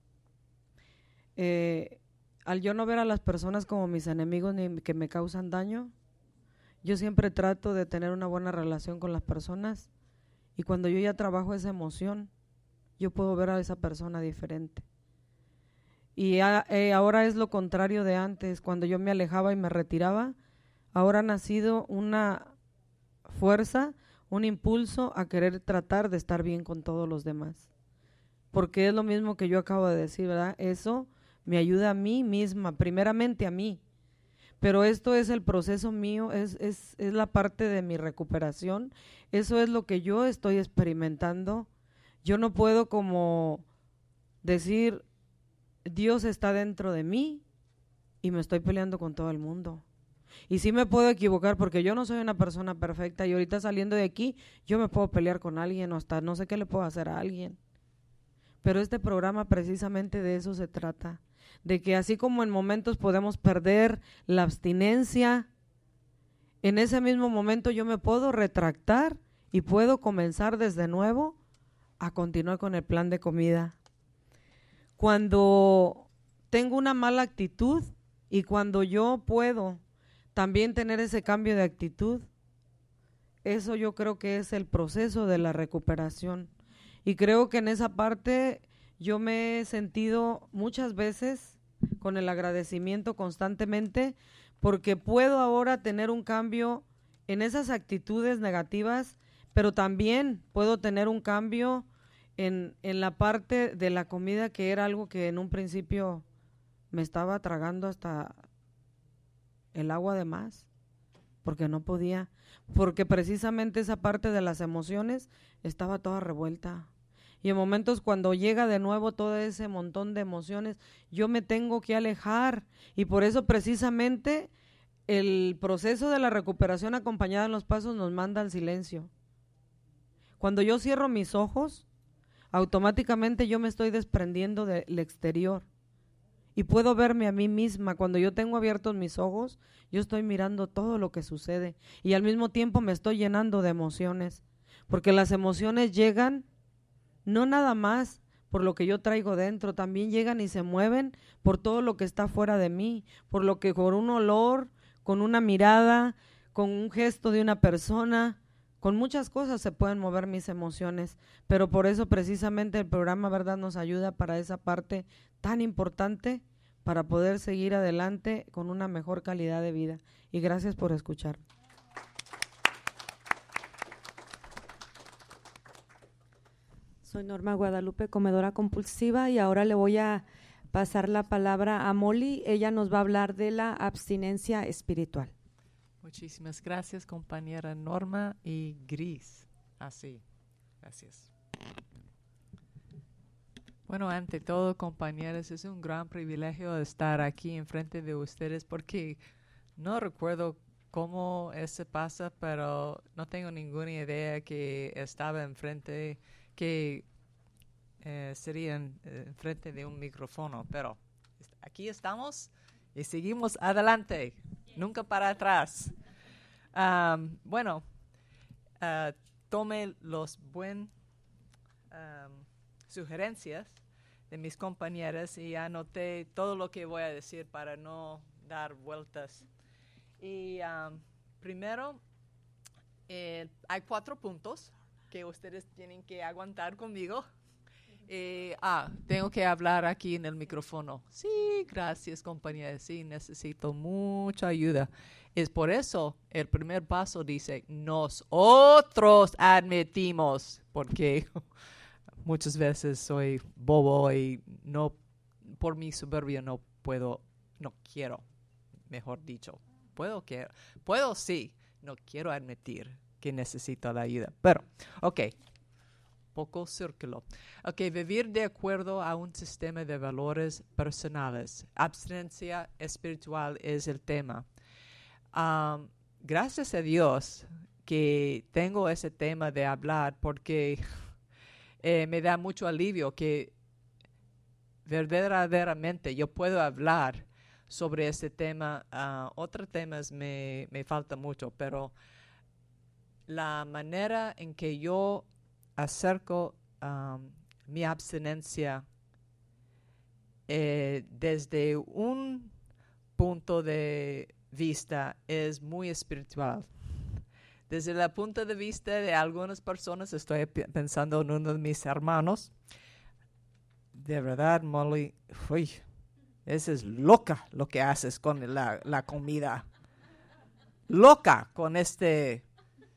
Al yo no ver a las personas como mis enemigos ni que me causan daño, yo siempre trato de tener una buena relación con las personas. Y cuando yo ya trabajo esa emoción, yo puedo ver a esa persona diferente. Y ahora es lo contrario de antes. Cuando yo me alejaba y me retiraba, ahora ha nacido una fuerza, un impulso a querer tratar de estar bien con todos los demás. Porque es lo mismo que yo acabo de decir, ¿verdad? Eso me ayuda a mí misma, primeramente a mí. pero esto es el proceso mío, es la parte de mi recuperación, eso es lo que yo estoy experimentando. Yo no puedo como decir, Dios está dentro de mí y me estoy peleando con todo el mundo. Y sí me puedo equivocar porque yo no soy una persona perfecta y ahorita saliendo de aquí yo me puedo pelear con alguien o hasta no sé qué le puedo hacer a alguien. Pero este programa precisamente de eso se trata, de que así como en momentos podemos perder la abstinencia, en ese mismo momento yo me puedo retractar y puedo comenzar desde nuevo a continuar con el plan de comida. Cuando tengo una mala actitud y cuando yo puedo también tener ese cambio de actitud, eso yo creo que es el proceso de la recuperación. Y creo que en esa parte yo me he sentido muchas veces con el agradecimiento constantemente porque puedo ahora tener un cambio en esas actitudes negativas, pero también puedo tener un cambio en la parte de la comida, que era algo que en un principio me estaba tragando hasta el agua de más, porque no podía, porque precisamente esa parte de las emociones estaba toda revuelta. Y en momentos cuando llega de nuevo todo ese montón de emociones, yo me tengo que alejar. Y por eso precisamente el proceso de la recuperación acompañada en los pasos nos manda al silencio. Cuando yo cierro mis ojos, automáticamente yo me estoy desprendiendo del exterior. Y puedo verme a mí misma. Cuando yo tengo abiertos mis ojos, yo estoy mirando todo lo que sucede. Y al mismo tiempo me estoy llenando de emociones. Porque las emociones llegan no nada más por lo que yo traigo dentro, también llegan y se mueven por todo lo que está fuera de mí, por lo que con un olor, con una mirada, con un gesto de una persona, con muchas cosas se pueden mover mis emociones, pero por eso precisamente el programa, ¿verdad?, nos ayuda para esa parte tan importante para poder seguir adelante con una mejor calidad de vida. Y gracias por escuchar. Soy Norma Guadalupe, comedora compulsiva, y ahora le voy a pasar la palabra a Molly. Ella nos va a hablar de la abstinencia espiritual. Muchísimas gracias, compañera Norma y Gris. Así, gracias. Bueno, ante todo, compañeros, es un gran privilegio estar aquí enfrente de ustedes porque no recuerdo cómo eso pasa, pero no tengo ninguna idea que estaba enfrente, que sería enfrente de un micrófono, pero aquí estamos y seguimos adelante, nunca para atrás. Bueno, tome los buenas sugerencias de mis compañeras y anoté todo lo que voy a decir para no dar vueltas. Y primero, hay 4 puntos que ustedes tienen que aguantar conmigo. Tengo que hablar aquí en el micrófono. Sí, gracias, compañera. Sí, necesito mucha ayuda. Es por eso el primer paso dice, nosotros admitimos, porque muchas veces soy bobo y no, por mi soberbia no quiero, mejor dicho. Puedo sí, no quiero admitir que necesito la ayuda. Pero, ok. Poco círculo. Ok, vivir de acuerdo a un sistema de valores personales. Abstinencia espiritual es el tema. Gracias a Dios que tengo ese tema de hablar porque me da mucho alivio que verdaderamente yo puedo hablar sobre ese tema. Otros temas me falta mucho, pero la manera en que yo acerco mi abstinencia desde un punto de vista es muy espiritual. Desde el punto de vista de algunas personas, estoy pensando en uno de mis hermanos. De verdad, Molly, eso es loca lo que haces con la comida. Loca con este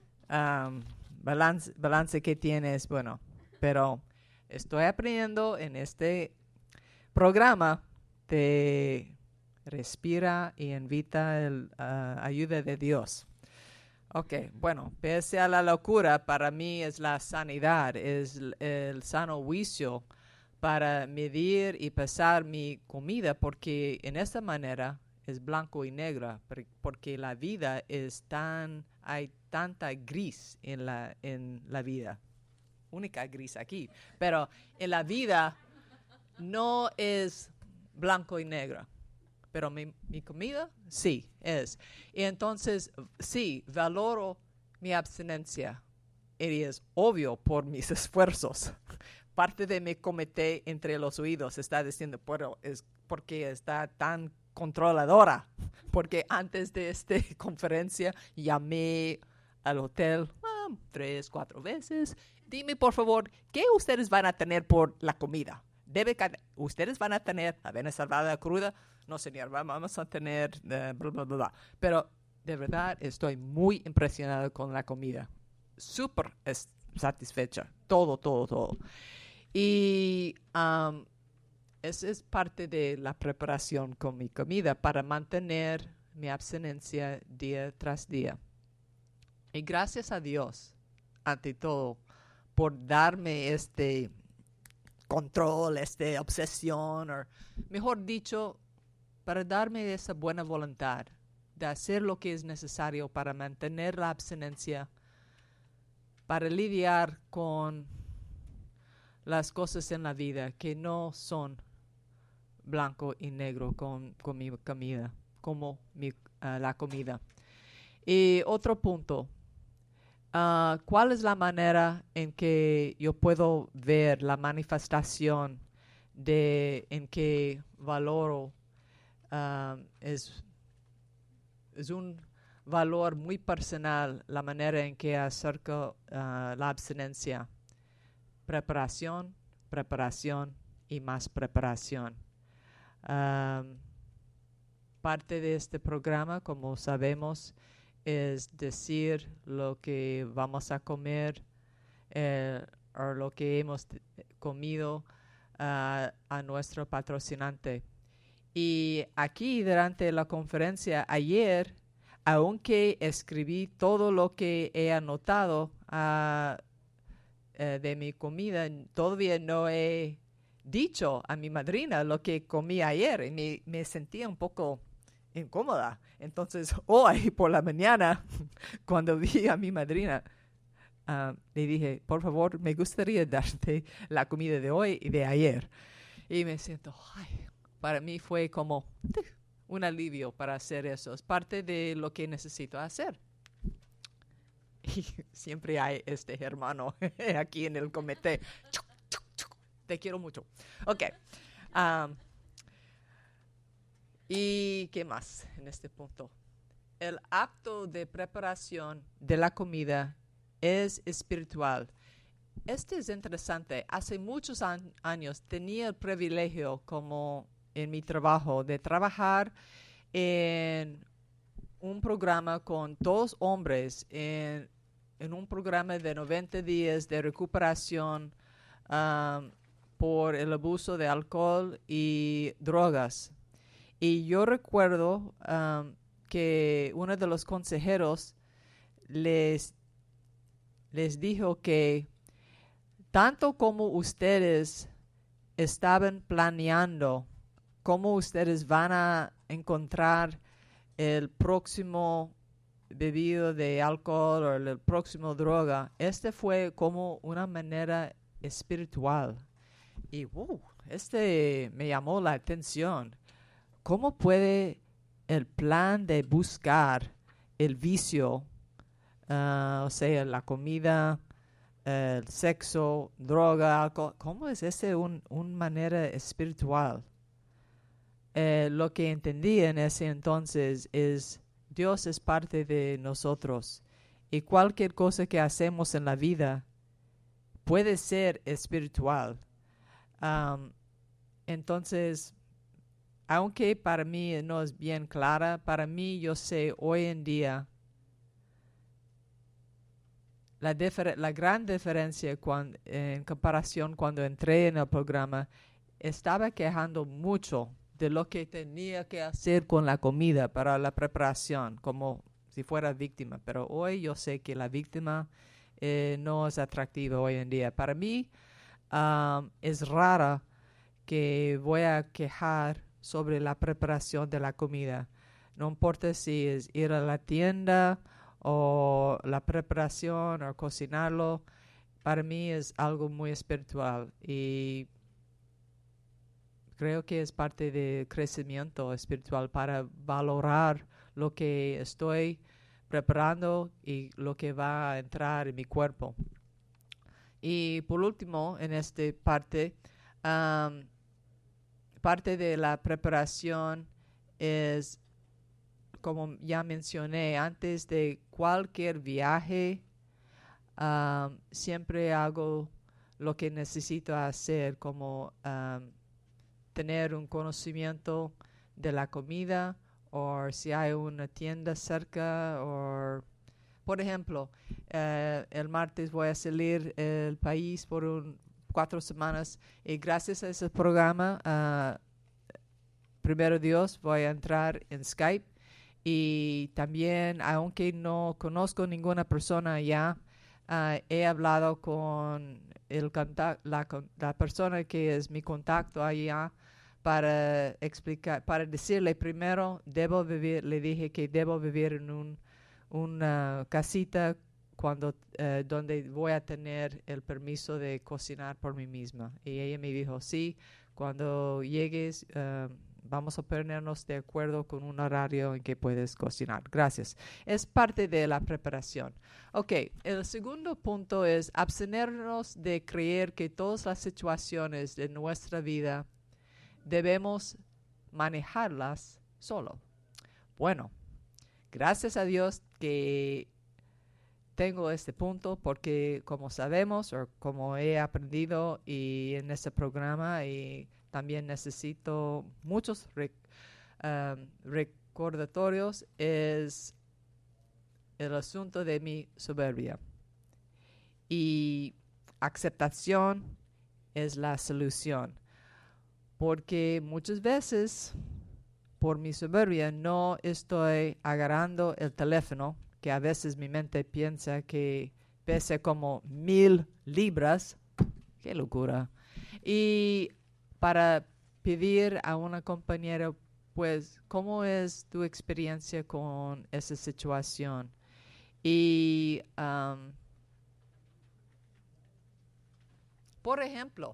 balance que tienes, bueno, pero estoy aprendiendo en este programa de respira y invita la ayuda de Dios. Ok, bueno, pese a la locura, para mí es la sanidad, es el sano juicio para medir y pesar mi comida, porque en esta manera es blanco y negro, porque la vida hay tanta gris en la vida, única gris aquí, pero en la vida no es blanco y negro. Pero mi comida, sí, es. Y entonces, sí, valoro mi abstinencia. Y es obvio por mis esfuerzos. Parte de mi comité entre los oídos está diciendo, pero es porque está tan controladora. Porque antes de esta conferencia llamé al hotel 3, 4 veces. Dime, por favor, ¿qué ustedes van a tener por la comida? ¿Ustedes van a tener avena salvada cruda? No, señor, vamos a tener bla, bla, bla, bla. Pero de verdad estoy muy impresionado con la comida. Súper satisfecha. Todo. Y esa es parte de la preparación con mi comida para mantener mi abstinencia día tras día. Y gracias a Dios, ante todo, por darme este control, esta obsesión, o mejor dicho, para darme esa buena voluntad de hacer lo que es necesario para mantener la abstinencia, para lidiar con las cosas en la vida que no son blanco y negro con mi comida, como la comida. Y otro punto, ¿cuál es la manera en que yo puedo ver la manifestación en que valoro? Es un valor muy personal la manera en que acerco la abstinencia. Preparación y más preparación. Parte de este programa, como sabemos, es decir lo que vamos a comer o lo que hemos comido a nuestro patrocinante. Y aquí durante la conferencia ayer, aunque escribí todo lo que he anotado de mi comida, todavía no he dicho a mi madrina lo que comí ayer y me sentía un poco incómoda. Entonces hoy por la mañana, cuando vi a mi madrina, le dije, por favor, me gustaría darte la comida de hoy y de ayer. Y me siento, para mí fue como un alivio para hacer eso. Es parte de lo que necesito hacer. Y siempre hay este hermano aquí en el comité. Te quiero mucho. Ok. ¿Y qué más en este punto? El acto de preparación de la comida es espiritual. Este es interesante. Hace muchos años tenía el privilegio, como en mi trabajo, de trabajar en un programa con 2 hombres en un programa de 90 días de recuperación por el abuso de alcohol y drogas. Y yo recuerdo que uno de los consejeros les dijo que tanto como ustedes estaban planeando cómo ustedes van a encontrar el próximo bebido de alcohol o el próximo droga, este fue como una manera espiritual. Y me llamó la atención. ¿Cómo puede el plan de buscar el vicio, o sea, la comida, el sexo, droga, alcohol, cómo es ese una manera espiritual? Lo que entendí en ese entonces es Dios es parte de nosotros y cualquier cosa que hacemos en la vida puede ser espiritual. Entonces, aunque para mí no es bien clara, para mí yo sé hoy en día la gran diferencia en comparación cuando entré en el programa, estaba quejando mucho de lo que tenía que hacer con la comida para la preparación, como si fuera víctima. Pero hoy yo sé que la víctima no es atractiva hoy en día. Para mí es rara que voy a quejar sobre la preparación de la comida. No importa si es ir a la tienda o la preparación o cocinarlo. Para mí es algo muy espiritual y creo que es parte del crecimiento espiritual para valorar lo que estoy preparando y lo que va a entrar en mi cuerpo. Y por último, en esta parte, parte de la preparación es, como ya mencioné, antes de cualquier viaje, siempre hago lo que necesito hacer, como tener un conocimiento de la comida, o si hay una tienda cerca, o por ejemplo, el martes voy a salir del país por 4 semanas y gracias a ese programa, primero Dios, voy a entrar en Skype y también, aunque no conozco ninguna persona allá, he hablado con la persona que es mi contacto allá para explicar, para decirle primero, le dije que debo vivir en una casita donde voy a tener el permiso de cocinar por mí misma. Y ella me dijo, sí, cuando llegues vamos a ponernos de acuerdo con un horario en que puedes cocinar. Gracias. Es parte de la preparación. Ok, el segundo punto es abstenernos de creer que todas las situaciones de nuestra vida debemos manejarlas solo. Bueno, gracias a Dios que tengo este punto porque como sabemos o como he aprendido y en este programa y también necesito muchos recordatorios es el asunto de mi soberbia y aceptación es la solución porque muchas veces por mi soberbia no estoy agarrando el teléfono, que a veces mi mente piensa que pesa como 1000 libras. ¡Qué locura! Y para pedir a una compañera, pues, ¿cómo es tu experiencia con esa situación? Y, por ejemplo,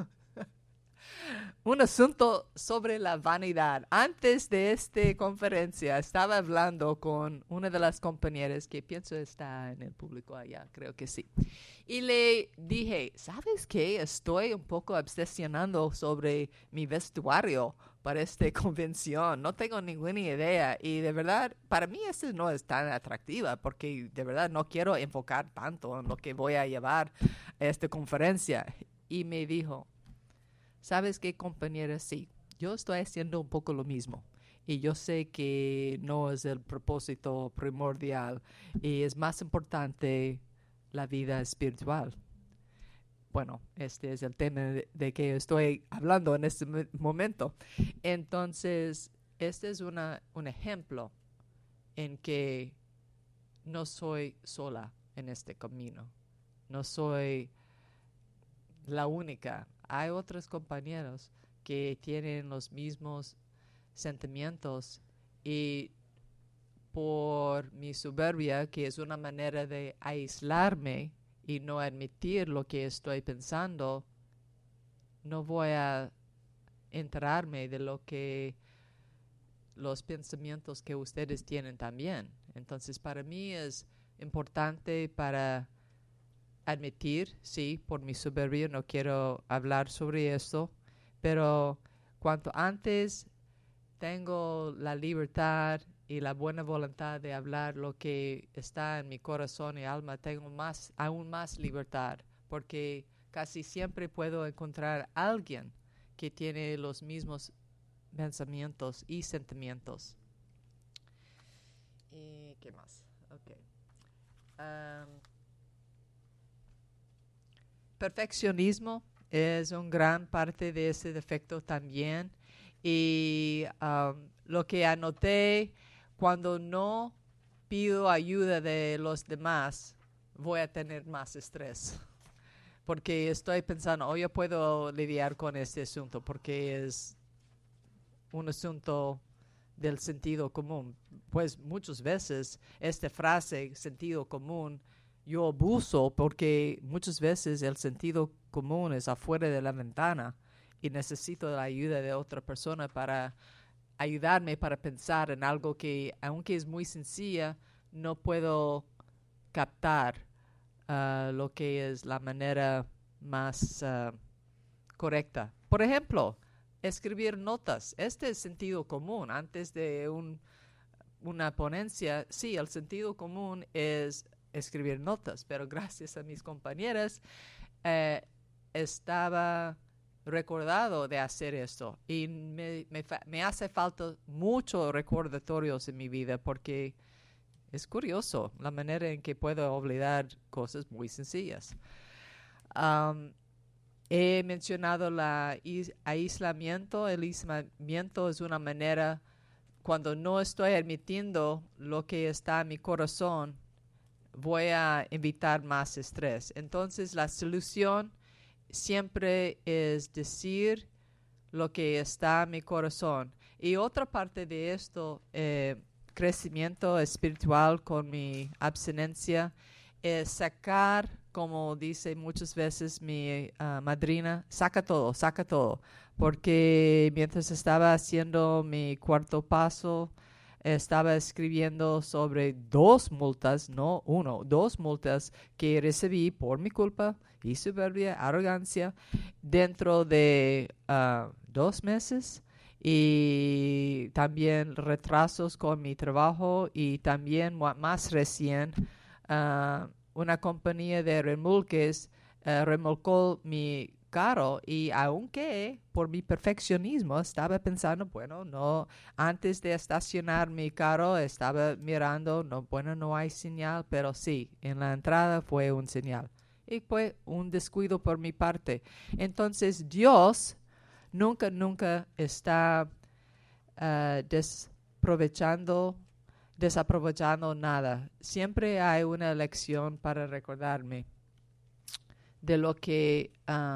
un asunto sobre la vanidad. Antes de esta conferencia estaba hablando con una de las compañeras que pienso está en el público allá, creo que sí. Y le dije, ¿sabes qué? Estoy un poco obsesionando sobre mi vestuario para esta convención. No tengo ninguna idea. Y de verdad, para mí esto no es tan atractiva porque de verdad no quiero enfocar tanto en lo que voy a llevar a esta conferencia. Y me dijo, ¿sabes qué, compañera? Sí, yo estoy haciendo un poco lo mismo. Y yo sé que no es el propósito primordial y es más importante la vida espiritual. Bueno, este es el tema de que estoy hablando en este momento. Entonces, este es un ejemplo en que no soy sola en este camino. No soy la única. Hay otros compañeros que tienen los mismos sentimientos y por mi soberbia, que es una manera de aislarme y no admitir lo que estoy pensando, no voy a enterarme de los pensamientos que ustedes tienen también. Entonces, para mí es importante para admitir, sí, por mi soberbia no quiero hablar sobre esto, pero cuanto antes tengo la libertad y la buena voluntad de hablar lo que está en mi corazón y alma, tengo aún más libertad, porque casi siempre puedo encontrar a alguien que tiene los mismos pensamientos y sentimientos. ¿Y qué más? Okay. Perfeccionismo es una gran parte de ese defecto también Y lo que anoté, cuando no pido ayuda de los demás, voy a tener más estrés. Porque estoy pensando, yo puedo lidiar con este asunto porque es un asunto del sentido común. Pues muchas veces esta frase, sentido común, yo abuso porque muchas veces el sentido común es afuera de la ventana y necesito la ayuda de otra persona para ayudarme para pensar en algo que, aunque es muy sencilla, no puedo captar lo que es la manera más correcta. Por ejemplo, escribir notas. Este es sentido común. Antes de una ponencia, sí, el sentido común es escribir notas, pero gracias a mis compañeras estaba recordado de hacer esto y me hace falta muchos recordatorios en mi vida porque es curioso la manera en que puedo olvidar cosas muy sencillas. He mencionado el aislamiento. El aislamiento es una manera cuando no estoy admitiendo lo que está en mi corazón, voy a evitar más estrés. Entonces la solución siempre es decir lo que está en mi corazón. Y otra parte de esto, crecimiento espiritual con mi abstinencia, es sacar, como dice muchas veces mi madrina, saca todo. Porque mientras estaba haciendo mi cuarto paso, estaba escribiendo sobre 2 multas, no 1, 2 multas que recibí por mi culpa y soberbia, arrogancia, dentro de 2 meses. Y también retrasos con mi trabajo y también más recién una compañía de remolques remolcó mi carro y aunque por mi perfeccionismo estaba pensando, bueno, no, antes de estacionar mi carro estaba mirando, no hay señal, pero sí, en la entrada fue un señal y fue un descuido por mi parte. Entonces Dios nunca está desaprovechando nada. Siempre hay una lección para recordarme de lo que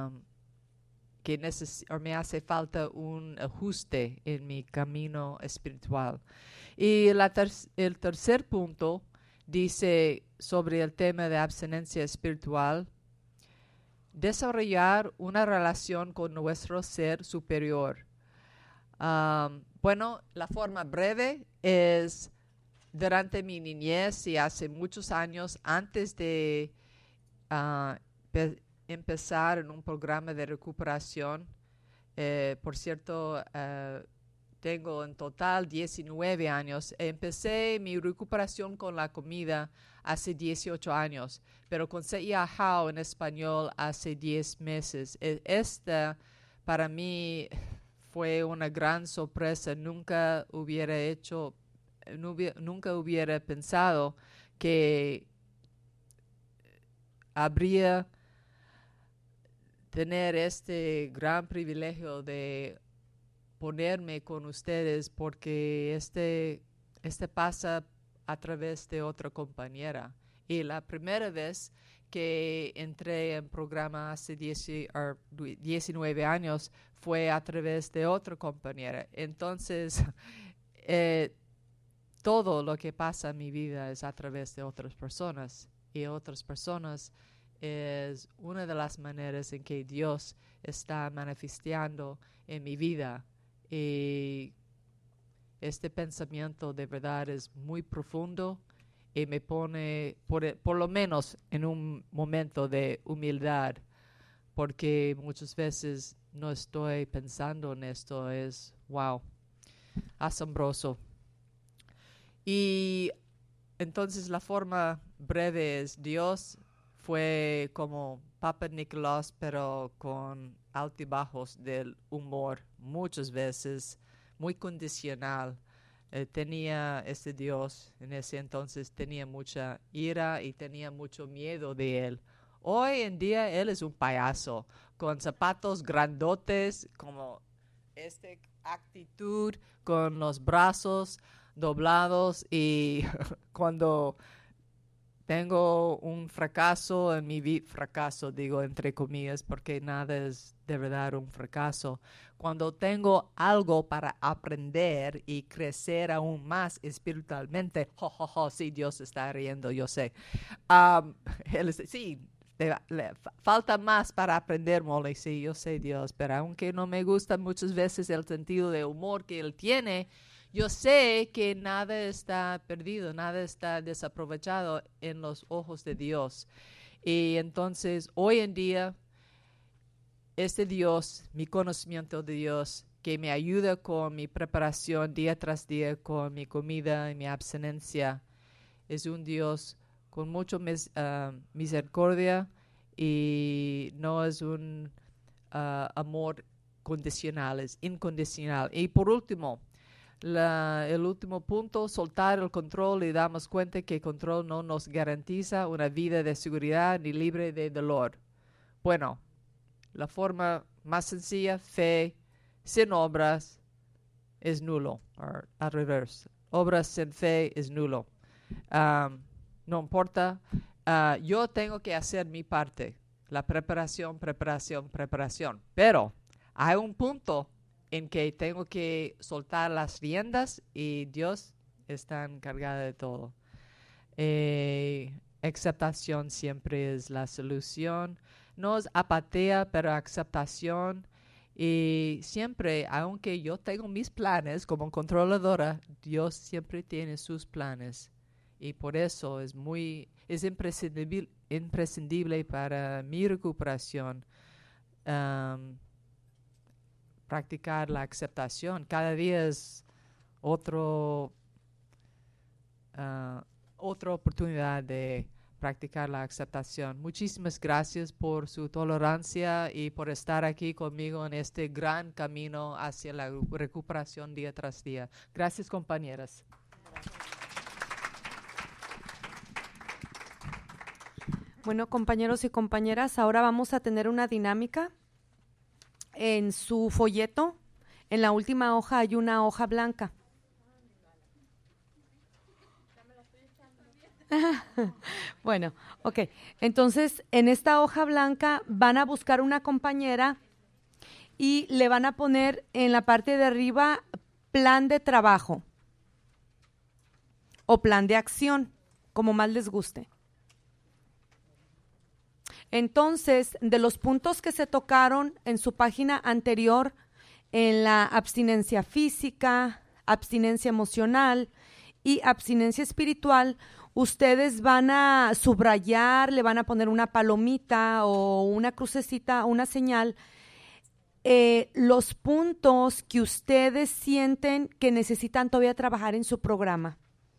me hace falta un ajuste en mi camino espiritual. Y el tercer punto dice sobre el tema de abstinencia espiritual, desarrollar una relación con nuestro ser superior. Bueno, la forma breve es durante mi niñez y hace muchos años antes de empezar en un programa de recuperación. Por cierto, tengo en total 19 años. Empecé mi recuperación con la comida hace 18 años, pero con Se'ia How en español hace 10 meses. Esta para mí fue una gran sorpresa. Nunca hubiera pensado que habría tener este gran privilegio de ponerme con ustedes porque este pasa a través de otra compañera. Y la primera vez que entré en programa hace 19 años fue a través de otra compañera. Entonces, todo lo que pasa en mi vida es a través de otras personas y otras personas es una de las maneras en que Dios está manifestando en mi vida. Y este pensamiento de verdad es muy profundo y me pone, por lo menos en un momento de humildad, porque muchas veces no estoy pensando en esto. Es, wow, asombroso. Y entonces la forma breve es Dios fue como Papa Nicolás, pero con altibajos del humor, muchas veces muy condicional. Tenía ese Dios, en ese entonces tenía mucha ira y tenía mucho miedo de él. Hoy en día él es un payaso, con zapatos grandotes, como esta actitud con los brazos doblados y cuando tengo un fracaso en mi vida, fracaso digo entre comillas porque nada es de verdad un fracaso. Cuando tengo algo para aprender y crecer aún más espiritualmente, sí, Dios está riendo, yo sé. Sí, falta más para aprender, Molly, sí, yo sé, Dios, pero aunque no me gusta muchas veces el sentido de humor que Él tiene, yo sé que nada está perdido, nada está desaprovechado en los ojos de Dios. Y entonces, hoy en día, este Dios, mi conocimiento de Dios, que me ayuda con mi preparación día tras día, con mi comida y mi abstinencia, es un Dios con mucha misericordia y no es un amor condicional, es incondicional. Y por último, el último punto, soltar el control y damos cuenta que el control no nos garantiza una vida de seguridad ni libre de dolor. Bueno, la forma más sencilla, fe sin obras es nulo, o al revés, obras sin fe es nulo. No importa, yo tengo que hacer mi parte, la preparación, pero hay un punto en que tengo que soltar las riendas y Dios está encargado de todo. Aceptación siempre es la solución. No es apatía, pero aceptación. Y siempre, aunque yo tengo mis planes como controladora, Dios siempre tiene sus planes. Y por eso es imprescindible para mi recuperación practicar la aceptación. Cada día es otra oportunidad de practicar la aceptación. Muchísimas gracias por su tolerancia y por estar aquí conmigo en este gran camino hacia la recuperación día tras día. Gracias, compañeras. Bueno, compañeros y compañeras, ahora vamos a tener una dinámica. En su folleto, en la última hoja hay una hoja blanca. Bueno, ok. Entonces, en esta hoja blanca van a buscar una compañera y le van a poner en la parte de arriba plan de trabajo o plan de acción, como más les guste. Entonces, de los puntos que se tocaron en su página anterior, en la abstinencia física, abstinencia emocional y abstinencia espiritual, ustedes van a subrayar, le van a poner una palomita o una crucecita, una señal, los puntos que ustedes sienten que necesitan todavía trabajar en su programa.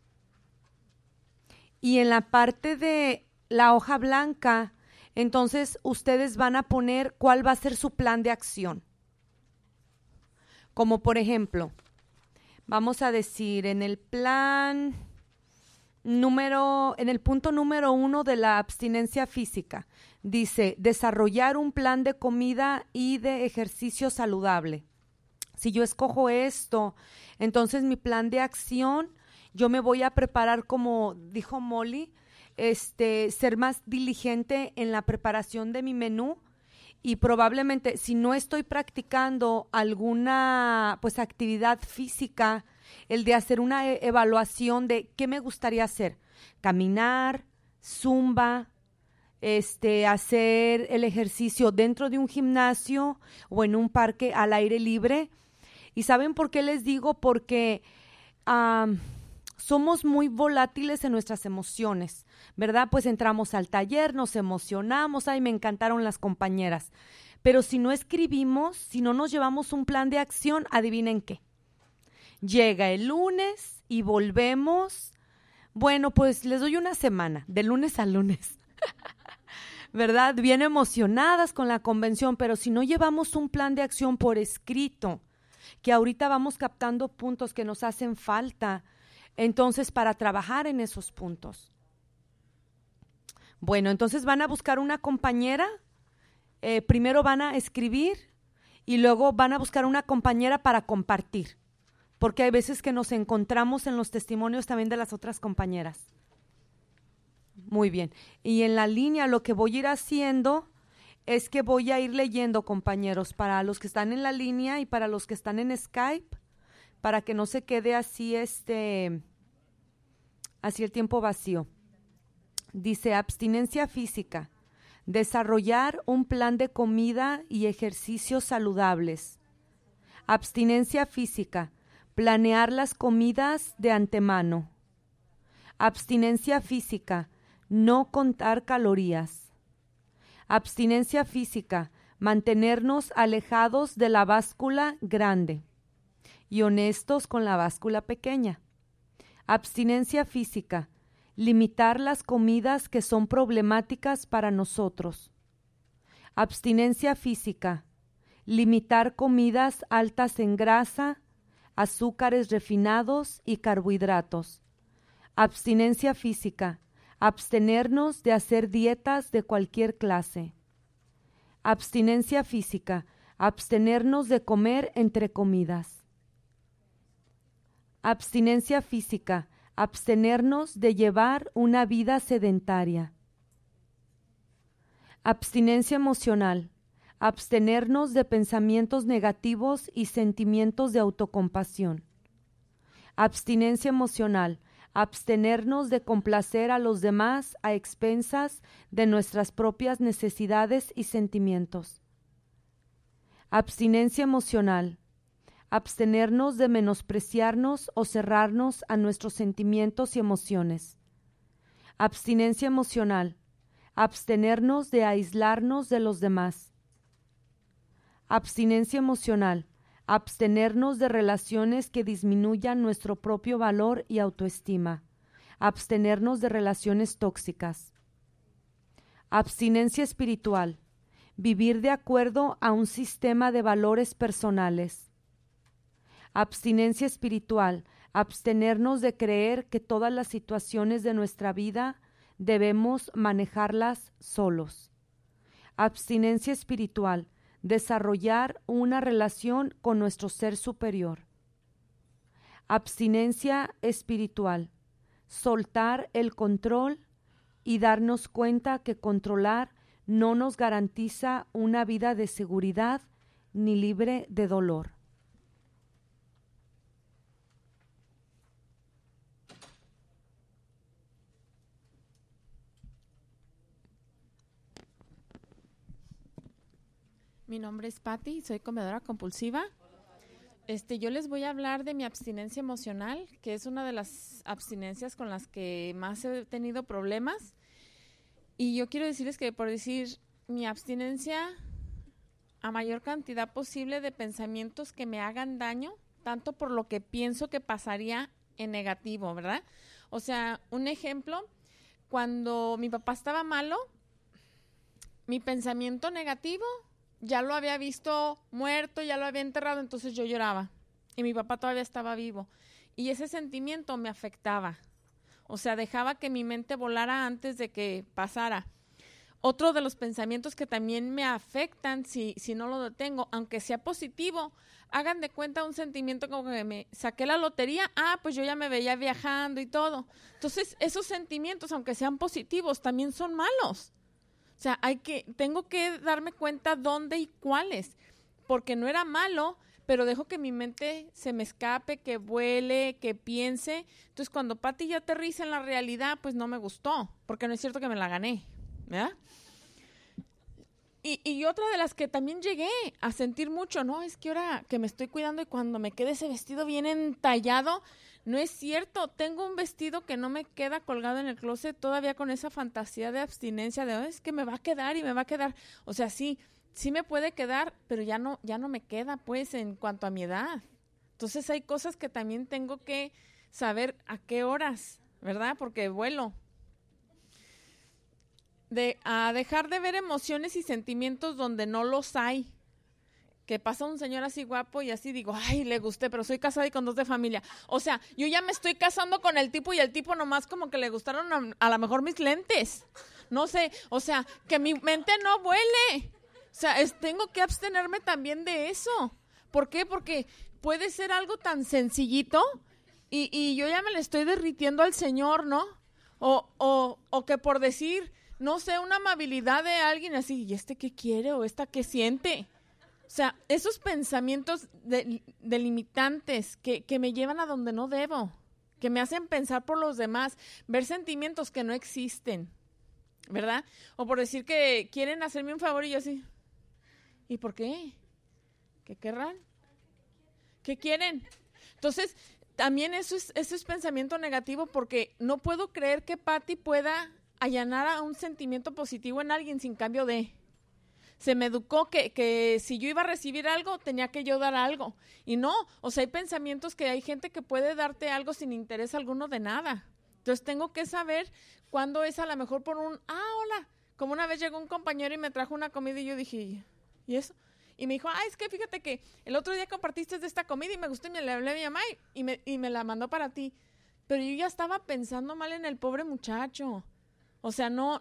Y en la parte de la hoja blanca, entonces ustedes van a poner cuál va a ser su plan de acción. Como por ejemplo, vamos a decir en el punto número 1 de la abstinencia física, dice desarrollar un plan de comida y de ejercicio saludable. Si yo escojo esto, entonces mi plan de acción, yo me voy a preparar, como dijo Molly, ser más diligente en la preparación de mi menú y probablemente si no estoy practicando alguna actividad física, el de hacer una evaluación de qué me gustaría hacer, caminar, zumba, hacer el ejercicio dentro de un gimnasio o en un parque al aire libre. ¿Y saben por qué les digo? Porque somos muy volátiles en nuestras emociones, ¿verdad? Pues entramos al taller, nos emocionamos, ay, me encantaron las compañeras. Pero si no escribimos, si no nos llevamos un plan de acción, adivinen qué. Llega el lunes y volvemos. Bueno, pues les doy una semana, de lunes a lunes, ¿verdad? Bien emocionadas con la convención, pero si no llevamos un plan de acción por escrito, que ahorita vamos captando puntos que nos hacen falta, entonces para trabajar en esos puntos. Bueno, entonces van a buscar una compañera, primero van a escribir y luego van a buscar una compañera para compartir, porque hay veces que nos encontramos en los testimonios también de las otras compañeras. Muy bien. Y en la línea lo que voy a ir haciendo es que voy a ir leyendo, compañeros, para los que están en la línea y para los que están en Skype, para que no se quede así así el tiempo vacío. Dice: abstinencia física, desarrollar un plan de comida y ejercicios saludables. Abstinencia física, planear las comidas de antemano. Abstinencia física, no contar calorías. Abstinencia física, mantenernos alejados de la báscula grande y honestos con la báscula pequeña. Abstinencia física, limitar las comidas que son problemáticas para nosotros. Abstinencia física, limitar comidas altas en grasa, azúcares refinados y carbohidratos. Abstinencia física, abstenernos de hacer dietas de cualquier clase. Abstinencia física, abstenernos de comer entre comidas. Abstinencia física, abstenernos de llevar una vida sedentaria. Abstinencia emocional, abstenernos de pensamientos negativos y sentimientos de autocompasión. Abstinencia emocional, abstenernos de complacer a los demás a expensas de nuestras propias necesidades y sentimientos. Abstinencia emocional, abstenernos de menospreciarnos o cerrarnos a nuestros sentimientos y emociones. Abstinencia emocional, abstenernos de aislarnos de los demás. Abstinencia emocional, abstenernos de relaciones que disminuyan nuestro propio valor y autoestima. Abstenernos de relaciones tóxicas. Abstinencia espiritual, vivir de acuerdo a un sistema de valores personales. Abstinencia espiritual, abstenernos de creer que todas las situaciones de nuestra vida debemos manejarlas solos. Abstinencia espiritual, desarrollar una relación con nuestro ser superior. Abstinencia espiritual, soltar el control y darnos cuenta que controlar no nos garantiza una vida de seguridad ni libre de dolor. Mi nombre es Patti, soy comedora compulsiva. Yo les voy a hablar de mi abstinencia emocional, que es una de las abstinencias con las que más he tenido problemas. Y yo quiero decirles que, por decir, mi abstinencia a mayor cantidad posible de pensamientos que me hagan daño, tanto por lo que pienso que pasaría en negativo, ¿verdad? O sea, un ejemplo, cuando mi papá estaba malo, mi pensamiento negativo ya lo había visto muerto, ya lo había enterrado, entonces yo lloraba. Y mi papá todavía estaba vivo. Y ese sentimiento me afectaba. O sea, dejaba que mi mente volara antes de que pasara. Otro de los pensamientos que también me afectan si no lo detengo, aunque sea positivo, hagan de cuenta un sentimiento como que me saqué la lotería, pues yo ya me veía viajando y todo. Entonces, esos sentimientos, aunque sean positivos, también son malos. O sea, tengo que darme cuenta dónde y cuáles, porque no era malo, pero dejo que mi mente se me escape, que vuele, que piense. Entonces, cuando Patti ya aterriza en la realidad, pues no me gustó, porque no es cierto que me la gané, ¿verdad? Y otra de las que también llegué a sentir mucho, ¿no? Es que ahora que me estoy cuidando y cuando me quede ese vestido bien entallado, no es cierto, tengo un vestido que no me queda colgado en el closet todavía con esa fantasía de abstinencia de es que me va a quedar y me va a quedar. O sea, sí me puede quedar, pero ya no me queda, pues, en cuanto a mi edad. Entonces hay cosas que también tengo que saber a qué horas, ¿verdad? Porque vuelo. A dejar de ver emociones y sentimientos donde no los hay. Que pasa un señor así guapo y así digo, ay, le gusté, pero soy casada y con 2 de familia. O sea, yo ya me estoy casando con el tipo y el tipo nomás como que le gustaron a lo mejor mis lentes. No sé, o sea, que mi mente no vuele. sea, tengo que abstenerme también de eso. ¿Por qué? Porque puede ser algo tan sencillito y yo ya me le estoy derritiendo al Señor, ¿no? O que por decir, no sé, una amabilidad de alguien así, ¿y este qué quiere o esta qué siente? O sea, esos pensamientos delimitantes que me llevan a donde no debo, que me hacen pensar por los demás, ver sentimientos que no existen, ¿verdad? O por decir que quieren hacerme un favor y yo así, ¿y por qué? ¿Qué querrán? ¿Qué quieren? Entonces, también eso es pensamiento negativo porque no puedo creer que Patty pueda allanar a un sentimiento positivo en alguien sin cambio de. Se me educó que si yo iba a recibir algo, tenía que yo dar algo. Y no, o sea, hay pensamientos que hay gente que puede darte algo sin interés alguno de nada. Entonces tengo que saber cuándo es a lo mejor por hola. Como una vez llegó un compañero y me trajo una comida y yo dije, ¿y eso? Y me dijo, es que fíjate que el otro día compartiste de esta comida y me gustó y me le hablé a mi mamá y me la mandó para ti. Pero yo ya estaba pensando mal en el pobre muchacho. O sea, no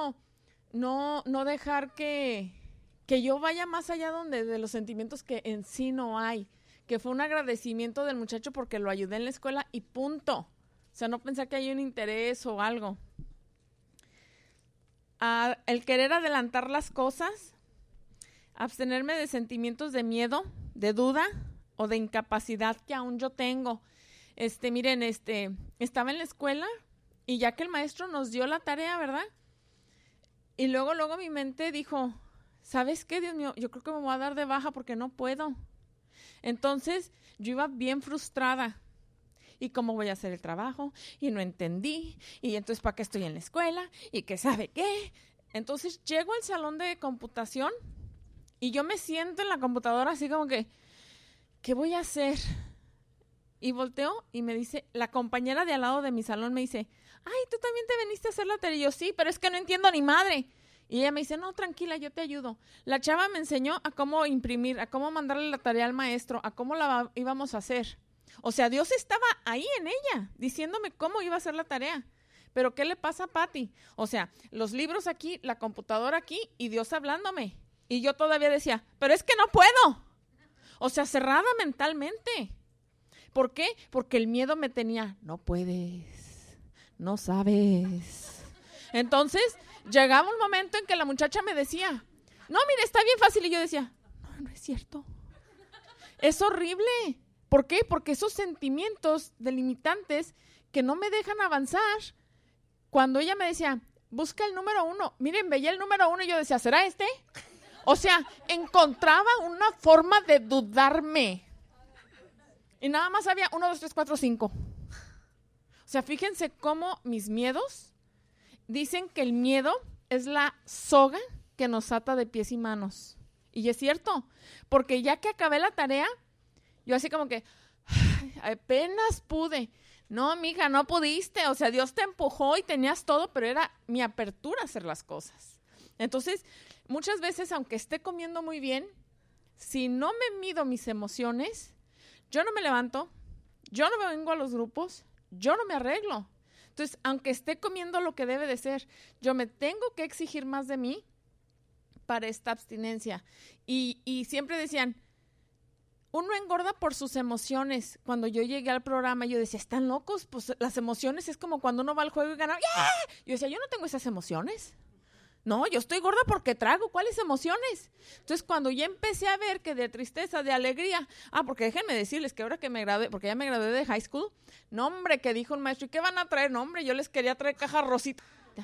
dejar que yo vaya más allá de los sentimientos que en sí no hay. Que fue un agradecimiento del muchacho porque lo ayudé en la escuela y punto. O sea, no pensar que hay un interés o algo. El querer adelantar las cosas. Abstenerme de sentimientos de miedo, de duda o de incapacidad que aún yo tengo. Miren, estaba en la escuela y ya que el maestro nos dio la tarea, ¿verdad? Y luego mi mente dijo, ¿sabes qué, Dios mío? Yo creo que me voy a dar de baja porque no puedo. Entonces, yo iba bien frustrada. ¿Y cómo voy a hacer el trabajo? Y no entendí. Y entonces, ¿para qué estoy en la escuela? ¿Y qué sabe qué? Entonces, llego al salón de computación y yo me siento en la computadora así como que, ¿qué voy a hacer? Y volteo y me dice, la compañera de al lado de mi salón me dice, ¿tú también te viniste a hacer la tarea? Y yo, sí, pero es que no entiendo ni madre. Y ella me dice, no, tranquila, yo te ayudo. La chava me enseñó a cómo imprimir, a cómo mandarle la tarea al maestro, a cómo la íbamos a hacer. O sea, Dios estaba ahí en ella, diciéndome cómo iba a hacer la tarea. Pero ¿qué le pasa a Patty? O sea, los libros aquí, la computadora aquí y Dios hablándome. Y yo todavía decía, pero es que no puedo. O sea, cerrada mentalmente. ¿Por qué? Porque el miedo me tenía, no puedes, no sabes. Entonces, llegaba un momento en que la muchacha me decía, no, mire, está bien fácil. Y yo decía, no es cierto. Es horrible. ¿Por qué? Porque esos sentimientos delimitantes que no me dejan avanzar. Cuando ella me decía, busca el número 1. Miren, veía el número 1 y yo decía, ¿será este? O sea, encontraba una forma de dudarme. Y nada más había 1, 2, 3, 4, 5. O sea, fíjense cómo mis miedos dicen que el miedo es la soga que nos ata de pies y manos. Y es cierto, porque ya que acabé la tarea, yo así como que, apenas pude. No, mija, no pudiste. O sea, Dios te empujó y tenías todo, pero era mi apertura a hacer las cosas. Entonces, muchas veces, aunque esté comiendo muy bien, si no me mido mis emociones, yo no me levanto, yo no me vengo a los grupos, yo no me arreglo. Entonces, aunque esté comiendo lo que debe de ser, yo me tengo que exigir más de mí para esta abstinencia. Y siempre decían, uno engorda por sus emociones. Cuando yo llegué al programa, yo decía, ¿están locos? Pues las emociones es como cuando uno va al juego y gana. ¡Yeah! Yo decía, yo no tengo esas emociones. No, yo estoy gorda porque trago. ¿Cuáles emociones? Entonces, cuando ya empecé a ver que de tristeza, de alegría, porque déjenme decirles que ahora que me gradué, porque ya me gradué de high school, no, hombre, que dijo un maestro, ¿y qué van a traer? No, hombre, yo les quería traer caja rosita.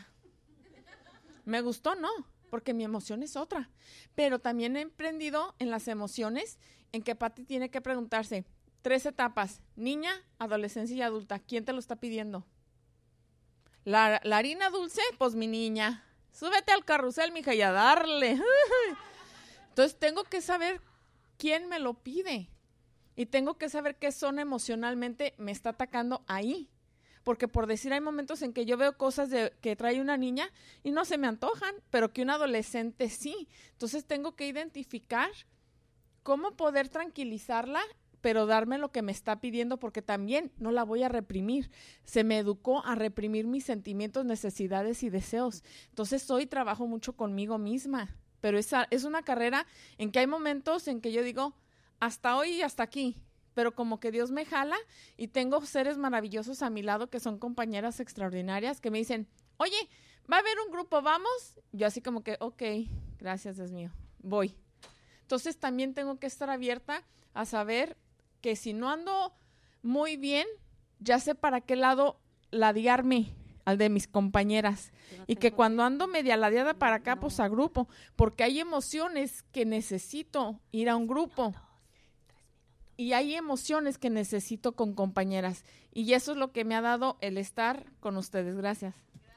Me gustó, no, porque mi emoción es otra. Pero también he emprendido en las emociones en que Patty tiene que preguntarse 3 etapas, niña, adolescencia y adulta. ¿Quién te lo está pidiendo? La harina dulce, pues mi niña. Súbete al carrusel, mija, y a darle. Entonces, tengo que saber quién me lo pide. Y tengo que saber qué zona emocionalmente me está atacando ahí. Porque por decir, hay momentos en que yo veo cosas que trae una niña y no se me antojan, pero que un adolescente sí. Entonces, tengo que identificar cómo poder tranquilizarla, pero darme lo que me está pidiendo, porque también no la voy a reprimir. Se me educó a reprimir mis sentimientos, necesidades y deseos. Entonces hoy trabajo mucho conmigo misma. pero es una carrera en que hay momentos en que yo digo, hasta hoy y hasta aquí, pero como que Dios me jala y tengo seres maravillosos a mi lado que son compañeras extraordinarias que me dicen, oye, va a haber un grupo, ¿vamos? Yo así como que, ok, gracias, Dios mío, voy. Entonces también tengo que estar abierta a saber que si no ando muy bien, ya sé para qué lado ladearme al de mis compañeras. Y que cuando ando media ladeada para acá, pues a grupo, porque hay emociones que necesito ir a un grupo. Y hay emociones que necesito con compañeras. Y eso es lo que me ha dado el estar con ustedes. Gracias.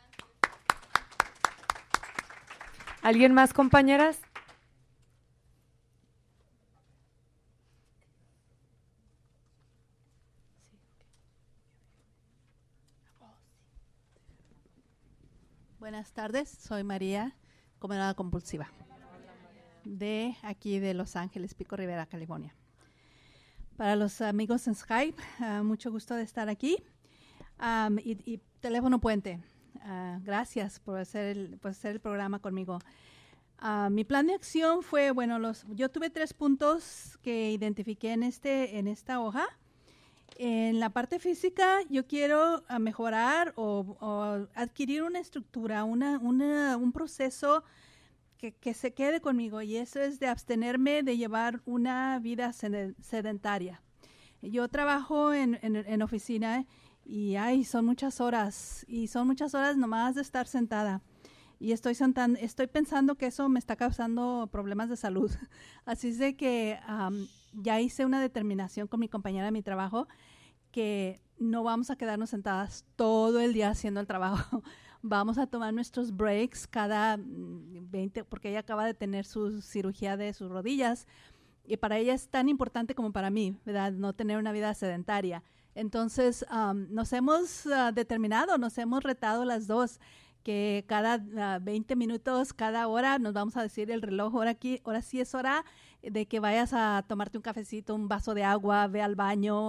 ¿Alguien más, compañeras? Buenas tardes, soy María, comedora compulsiva, de aquí de Los Ángeles, Pico Rivera, California. Para los amigos en Skype, mucho gusto de estar aquí. Y teléfono puente, gracias por hacer el programa conmigo. Mi plan de acción fue, yo tuve 3 puntos que identifiqué en esta hoja. En la parte física, yo quiero mejorar o adquirir una estructura, un proceso que se quede conmigo, y eso es de abstenerme de llevar una vida sedentaria. Yo trabajo en oficina y son muchas horas nomás de estar sentada. Y estoy pensando que eso me está causando problemas de salud. Así es de que ya hice una determinación con mi compañera de mi trabajo que no vamos a quedarnos sentadas todo el día haciendo el trabajo. Vamos a tomar nuestros breaks cada 20, porque ella acaba de tener su cirugía de sus rodillas y para ella es tan importante como para mí, ¿verdad? No tener una vida sedentaria. Entonces nos hemos determinado, nos hemos retado las dos, que cada 20 minutos, cada hora, nos vamos a decir el reloj, ahora sí es hora de que vayas a tomarte un cafecito, un vaso de agua, ve al baño,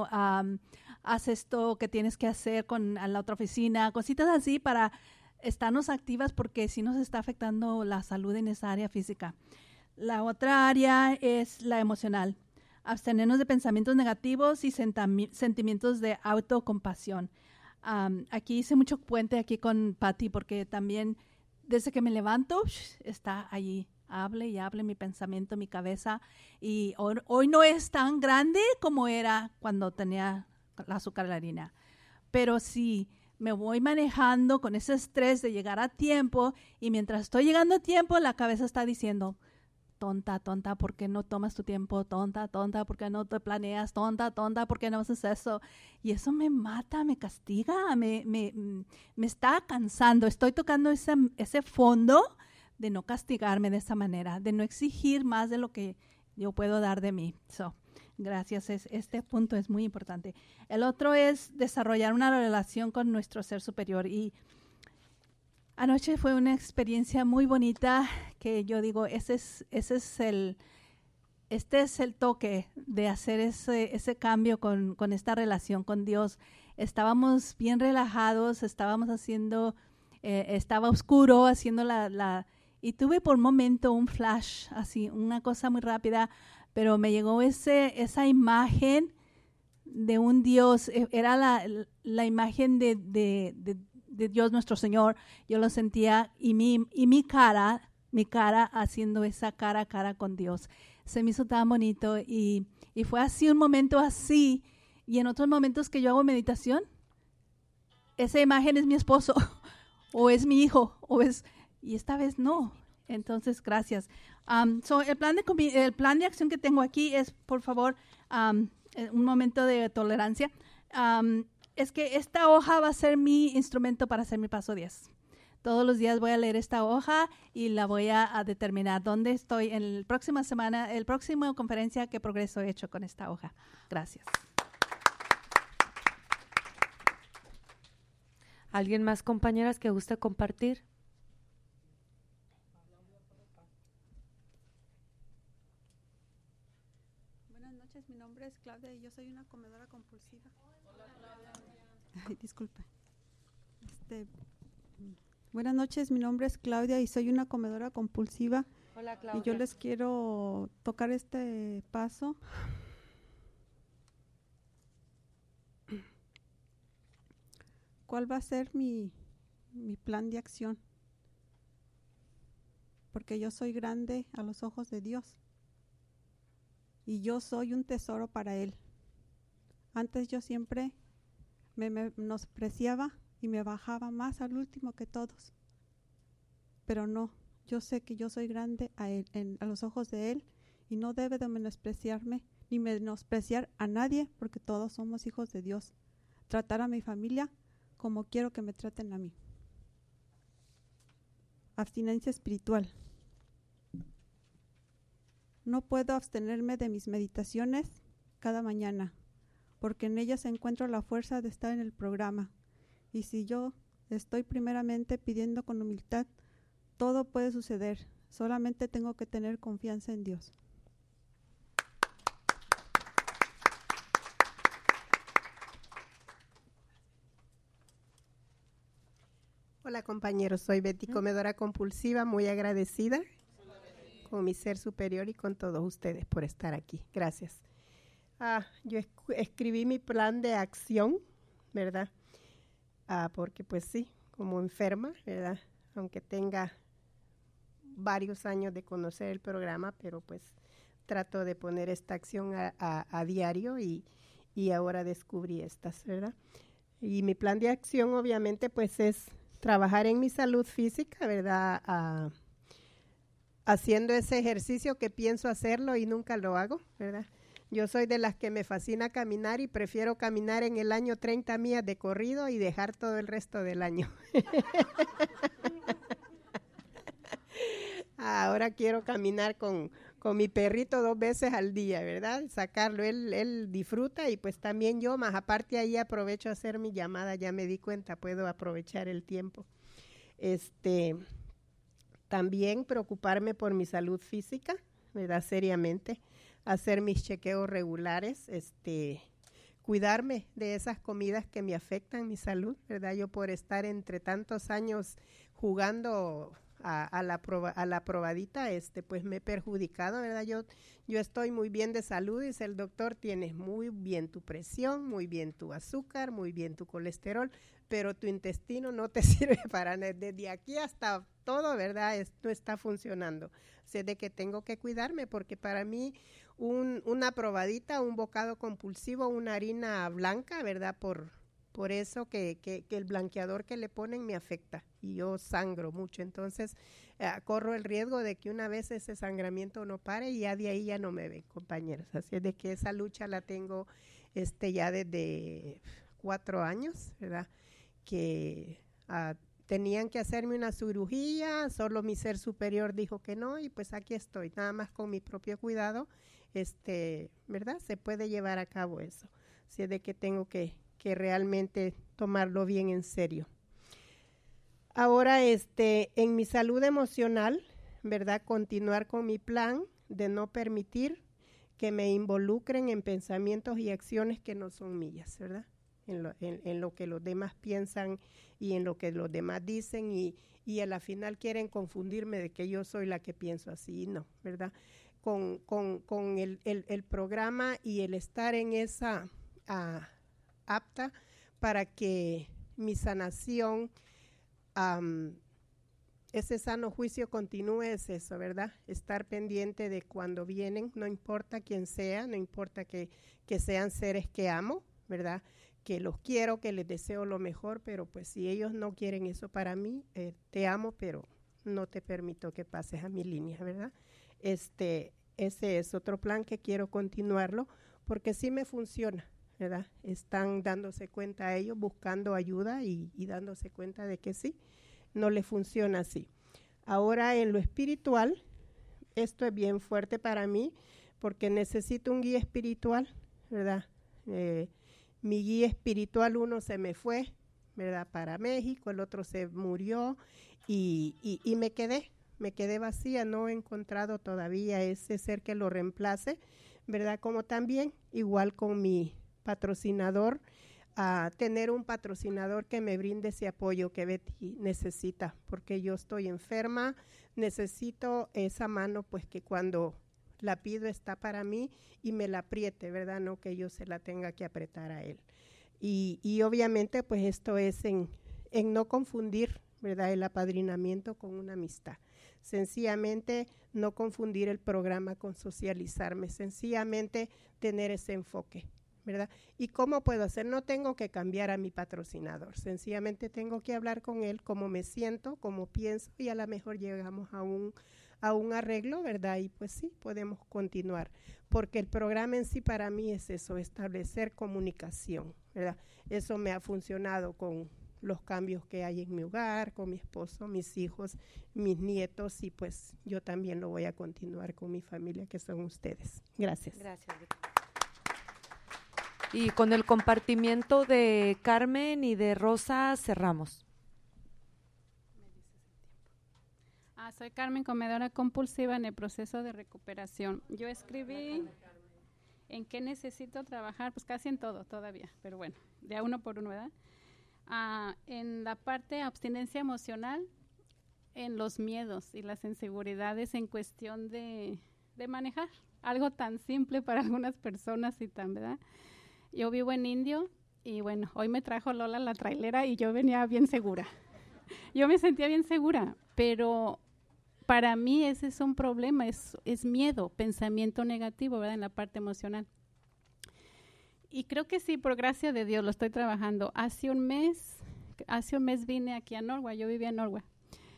haz esto que tienes que hacer a la otra oficina, cositas así para estarnos activas, porque sí nos está afectando la salud en esa área física. La otra área es la emocional. Abstenernos de pensamientos negativos y sentimientos de autocompasión. Aquí hice mucho puente aquí con Patty, porque también desde que me levanto está allí, hable y hable mi pensamiento, mi cabeza, y hoy no es tan grande como era cuando tenía la azúcar, la harina, pero sí me voy manejando con ese estrés de llegar a tiempo, y mientras estoy llegando a tiempo la cabeza está diciendo, tonta, ¿por qué no tomas tu tiempo? Tonta, ¿por qué no te planeas? Tonta, ¿por qué no haces eso? Y eso me mata, me castiga, me está cansando. Estoy tocando ese fondo de no castigarme de esa manera, de no exigir más de lo que yo puedo dar de mí. Gracias, este punto es muy importante. El otro es desarrollar una relación con nuestro ser superior, y anoche fue una experiencia muy bonita que yo digo, este es el toque de hacer ese cambio con esta relación con Dios. Estábamos bien relajados, estábamos haciendo, estaba oscuro, haciendo y tuve por un momento un flash, así, una cosa muy rápida, pero me llegó esa imagen de un Dios, era la imagen de Dios nuestro Señor. Yo lo sentía, y mi cara haciendo esa cara a cara con Dios. Se me hizo tan bonito, y fue así, un momento así. Y en otros momentos que yo hago meditación, esa imagen es mi esposo o es mi hijo, y esta vez no. Entonces, gracias. El plan de acción que tengo aquí es, por favor, un momento de tolerancia. Es que esta hoja va a ser mi instrumento para hacer mi paso 10. Todos los días voy a leer esta hoja y la voy a determinar dónde estoy en la próxima semana, el próximo conferencia, qué progreso he hecho con esta hoja. Gracias. ¿Alguien más, compañeras, que guste compartir? Buenas noches, mi nombre es Claudia y yo soy una comedora compulsiva. Ay, disculpe. Buenas noches, mi nombre es Claudia y soy una comedora compulsiva. Hola, Y yo les quiero tocar este paso. ¿Cuál va a ser mi plan de acción? Porque yo soy grande a los ojos de Dios. Y yo soy un tesoro para Él. Antes yo siempre me menospreciaba y me bajaba más al último que todos. Pero no, yo sé que yo soy grande a Él, a los ojos de Él, y no debe de menospreciarme ni menospreciar a nadie, porque todos somos hijos de Dios. Tratar a mi familia como quiero que me traten a mí. Abstinencia espiritual. No puedo abstenerme de mis meditaciones cada mañana, porque en ellas encuentro la fuerza de estar en el programa. Y si yo estoy primeramente pidiendo con humildad, todo puede suceder. Solamente tengo que tener confianza en Dios. Hola compañeros, soy Betty, comedora compulsiva, muy agradecida con mi ser superior y con todos ustedes por estar aquí. Gracias. Yo escribí mi plan de acción, ¿verdad? Porque pues sí, como enferma, ¿verdad? Aunque tenga varios años de conocer el programa, pero pues trato de poner esta acción a diario y ahora descubrí estas, ¿verdad? Y mi plan de acción obviamente pues es trabajar en mi salud física, ¿verdad? Haciendo ese ejercicio que pienso hacerlo y nunca lo hago, ¿verdad? Yo soy de las que me fascina caminar y prefiero caminar en el año 30 millas de corrido y dejar todo el resto del año. Ahora quiero caminar con mi perrito 2 veces al día, ¿verdad? Sacarlo, él disfruta y pues también yo, más aparte ahí aprovecho a hacer mi llamada, ya me di cuenta, puedo aprovechar el tiempo. También preocuparme por mi salud física, ¿verdad? Seriamente, hacer mis chequeos regulares, cuidarme de esas comidas que me afectan mi salud, ¿verdad? Yo por estar entre tantos años jugando a la probadita, pues me he perjudicado, ¿verdad? Yo estoy muy bien de salud, dice el doctor, tienes muy bien tu presión, muy bien tu azúcar, muy bien tu colesterol, pero tu intestino no te sirve para nada. Desde aquí hasta todo, ¿verdad? Esto está funcionando. Sé de que tengo que cuidarme porque para mí una probadita, un bocado compulsivo, una harina blanca, ¿verdad? Por eso que el blanqueador que le ponen me afecta y yo sangro mucho. Entonces, corro el riesgo de que una vez ese sangramiento no pare y ya de ahí ya no me ven, compañeros. Así es de que esa lucha la tengo ya desde 4 años, ¿verdad? Que tenían que hacerme una cirugía, solo mi ser superior dijo que no y pues aquí estoy, nada más con mi propio cuidado, ¿verdad? Se puede llevar a cabo eso. Así es de que tengo que realmente tomarlo bien en serio. Ahora, en mi salud emocional, ¿verdad? Continuar con mi plan de no permitir que me involucren en pensamientos y acciones que no son mías, ¿verdad? En lo que los demás piensan y en lo que los demás dicen y a la final quieren confundirme de que yo soy la que pienso así, no, ¿verdad? Con el programa y el estar en esa apta para que mi sanación, ese sano juicio continúe, es eso, ¿verdad? Estar pendiente de cuando vienen, no importa quién sea, no importa que sean seres que amo, ¿verdad? Que los quiero, que les deseo lo mejor, pero pues si ellos no quieren eso para mí, te amo, pero no te permito que pases a mi línea, ¿verdad? Ese es otro plan que quiero continuarlo, porque sí me funciona, ¿verdad? Están dándose cuenta a ellos, buscando ayuda y dándose cuenta de que sí, no les funciona así. Ahora en lo espiritual, esto es bien fuerte para mí, porque necesito un guía espiritual, ¿verdad? Mi guía espiritual, uno se me fue, ¿verdad? Para México, el otro se murió y me quedé vacía, no he encontrado todavía ese ser que lo reemplace, ¿verdad? Como también, igual con mi patrocinador, a tener un patrocinador que me brinde ese apoyo que Betty necesita, porque yo estoy enferma, necesito esa mano, pues que cuando la pido está para mí y me la apriete, ¿verdad? No que yo se la tenga que apretar a él. Y obviamente pues esto es en no confundir, ¿verdad?, el apadrinamiento con una amistad. Sencillamente no confundir el programa con socializarme, sencillamente tener ese enfoque, ¿verdad? ¿Y cómo puedo hacer? No tengo que cambiar a mi patrocinador, sencillamente tengo que hablar con él cómo me siento, cómo pienso, y a lo mejor llegamos a un arreglo, ¿verdad? Y pues sí, podemos continuar, porque el programa en sí para mí es eso, establecer comunicación, ¿verdad? Eso me ha funcionado con los cambios que hay en mi hogar, con mi esposo, mis hijos, mis nietos, y pues yo también lo voy a continuar con mi familia, que son ustedes. Gracias. Gracias. Y con el compartimiento de Carmen y de Rosa cerramos. Soy Carmen, comedora compulsiva en el proceso de recuperación. Yo escribí en qué necesito trabajar, pues casi en todo todavía, pero bueno, de a uno por uno, ¿verdad? En la parte abstinencia emocional, en los miedos y las inseguridades en cuestión de manejar, algo tan simple para algunas personas y tan, ¿verdad? Yo vivo en Indio y bueno, hoy me trajo Lola la trailera y yo venía bien segura. Yo me sentía bien segura, pero para mí ese es un problema, es miedo, pensamiento negativo, ¿verdad?, en la parte emocional. Y creo que sí, por gracia de Dios, lo estoy trabajando. Hace un mes vine aquí a Norway, yo vivía en Norway.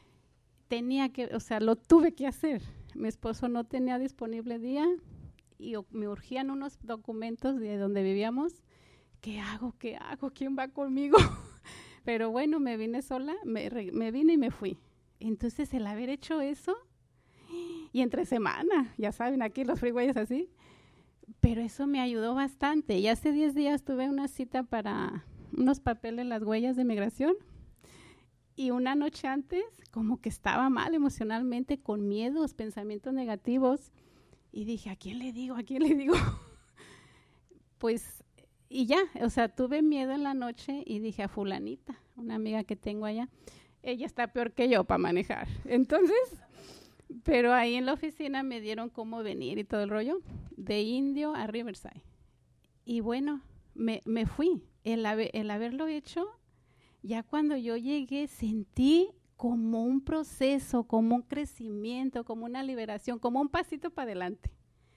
Lo tuve que hacer. Mi esposo no tenía disponible día y me urgían unos documentos de donde vivíamos. ¿Qué hago? ¿Quién va conmigo? Pero bueno, me vine sola, me vine y me fui. Entonces, el haber hecho eso, y entre semana, ya saben, aquí los freeways así, pero eso me ayudó bastante. Y hace 10 días tuve una cita para unos papeles, las huellas de migración, y una noche antes, como que estaba mal emocionalmente, con miedos, pensamientos negativos, y dije, ¿a quién le digo? Pues, y ya, tuve miedo en la noche y dije a fulanita, una amiga que tengo allá, ella está peor que yo para manejar. Entonces, pero ahí en la oficina me dieron cómo venir y todo el rollo, de Indio a Riverside. Y bueno, me fui. El haberlo hecho, ya cuando yo llegué sentí como un proceso, como un crecimiento, como una liberación, como un pasito para adelante.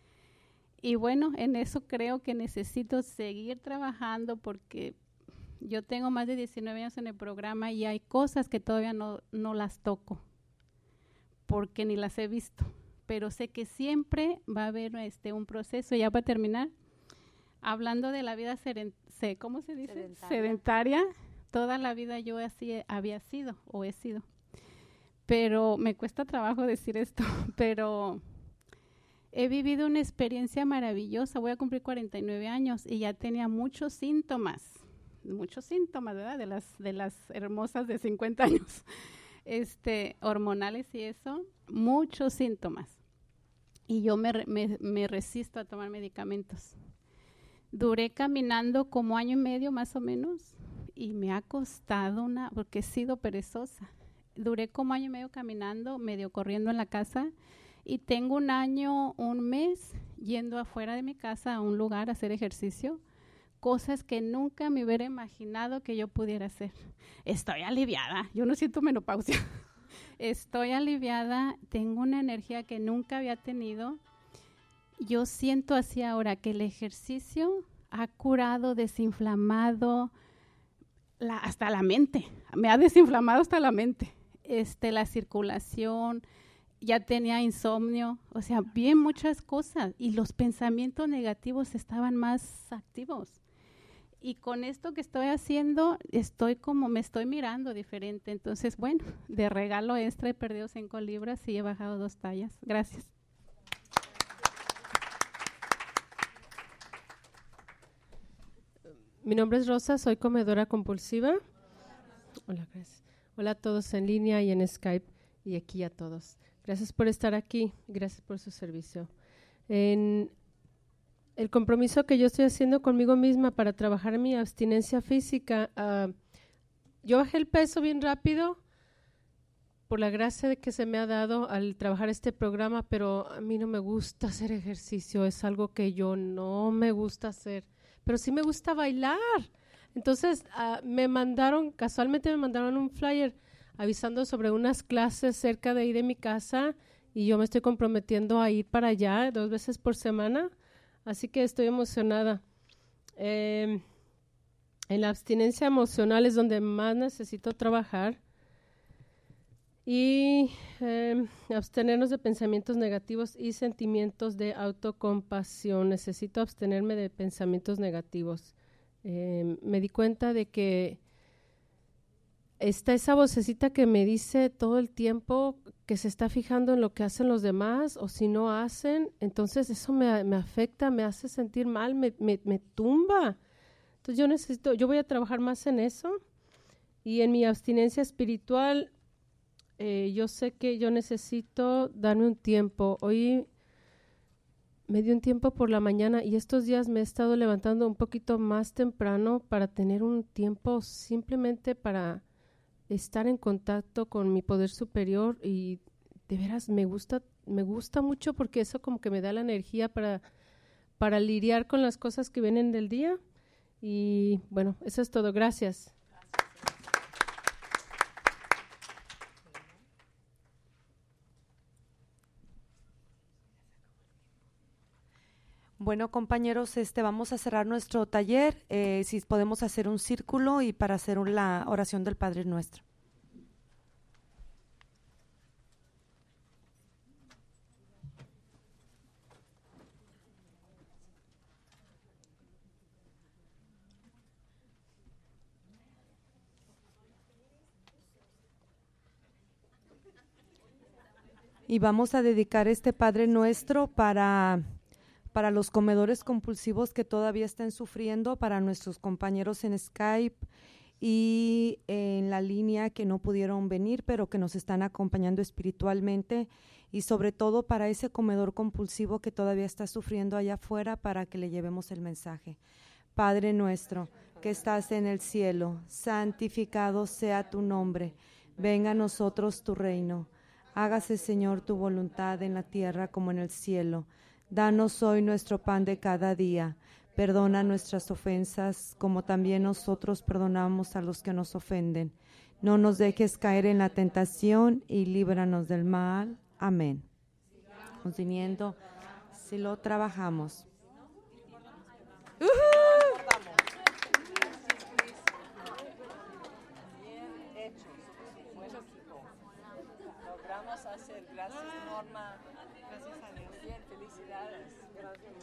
Y bueno, en eso creo que necesito seguir trabajando porque yo tengo más de 19 años en el programa y hay cosas que todavía no las toco porque ni las he visto, pero sé que siempre va a haber un proceso. Ya para terminar, hablando de la vida ¿cómo se dice? Sedentaria. Toda la vida yo así había sido o he sido, pero me cuesta trabajo decir esto, pero he vivido una experiencia maravillosa. Voy a cumplir 49 años y ya tenía muchos síntomas, ¿verdad? De las hermosas de 50 años, hormonales y eso, muchos síntomas. Y yo me resisto a tomar medicamentos. Duré caminando como 1 año y medio más o menos y me ha costado porque he sido perezosa. Duré como 1 año y medio caminando, medio corriendo en la casa y tengo 1 año, 1 mes yendo afuera de mi casa a un lugar a hacer ejercicio. Cosas que nunca me hubiera imaginado que yo pudiera hacer. Estoy aliviada, yo no siento menopausia. Estoy aliviada, tengo una energía que nunca había tenido. Yo siento así ahora que el ejercicio ha curado, desinflamado hasta la mente. Me ha desinflamado hasta la mente. La circulación, ya tenía insomnio, bien muchas cosas. Y los pensamientos negativos estaban más activos. Y con esto que estoy haciendo, me estoy mirando diferente. Entonces, bueno, de regalo extra he perdido 5 libras y he bajado 2 tallas. Gracias. Mi nombre es Rosa, soy comedora compulsiva. Hola, gracias. Hola a todos en línea y en Skype y aquí a todos. Gracias por estar aquí, gracias por su servicio. el compromiso que yo estoy haciendo conmigo misma para trabajar en mi abstinencia física, yo bajé el peso bien rápido por la gracia de que se me ha dado al trabajar este programa, pero a mí no me gusta hacer ejercicio, es algo que yo no me gusta hacer, pero sí me gusta bailar. Entonces casualmente me mandaron un flyer avisando sobre unas clases cerca de ahí de mi casa y yo me estoy comprometiendo a ir para allá 2 veces por semana, así que estoy emocionada. En la abstinencia emocional es donde más necesito trabajar y abstenernos de pensamientos negativos y sentimientos de autocompasión. Necesito abstenerme de pensamientos negativos. Me di cuenta de que está esa vocecita que me dice todo el tiempo que se está fijando en lo que hacen los demás o si no hacen, entonces eso me afecta, me hace sentir mal, me tumba. Entonces yo voy a trabajar más en eso y en mi abstinencia espiritual yo sé que yo necesito darme un tiempo. Hoy me di un tiempo por la mañana y estos días me he estado levantando un poquito más temprano para tener un tiempo simplemente para estar en contacto con mi poder superior y de veras me gusta mucho porque eso como que me da la energía para lidiar con las cosas que vienen del día y bueno, eso es todo. Gracias. Bueno, compañeros, vamos a cerrar nuestro taller. Si podemos hacer un círculo y para hacer la oración del Padre Nuestro. Y vamos a dedicar este Padre Nuestro para los comedores compulsivos que todavía están sufriendo, para nuestros compañeros en Skype y en la línea que no pudieron venir, pero que nos están acompañando espiritualmente, y sobre todo para ese comedor compulsivo que todavía está sufriendo allá afuera, para que le llevemos el mensaje. Padre nuestro, que estás en el cielo, santificado sea tu nombre. Venga a nosotros tu reino. Hágase, Señor, tu voluntad en la tierra como en el cielo. Danos hoy nuestro pan de cada día. Perdona nuestras ofensas, como también nosotros perdonamos a los que nos ofenden. No nos dejes caer en la tentación y líbranos del mal. Amén. Continuando, si lo trabajamos. Logramos hacer. Gracias, Norma. Gracias a Dios. Bien, felicidades. Gracias.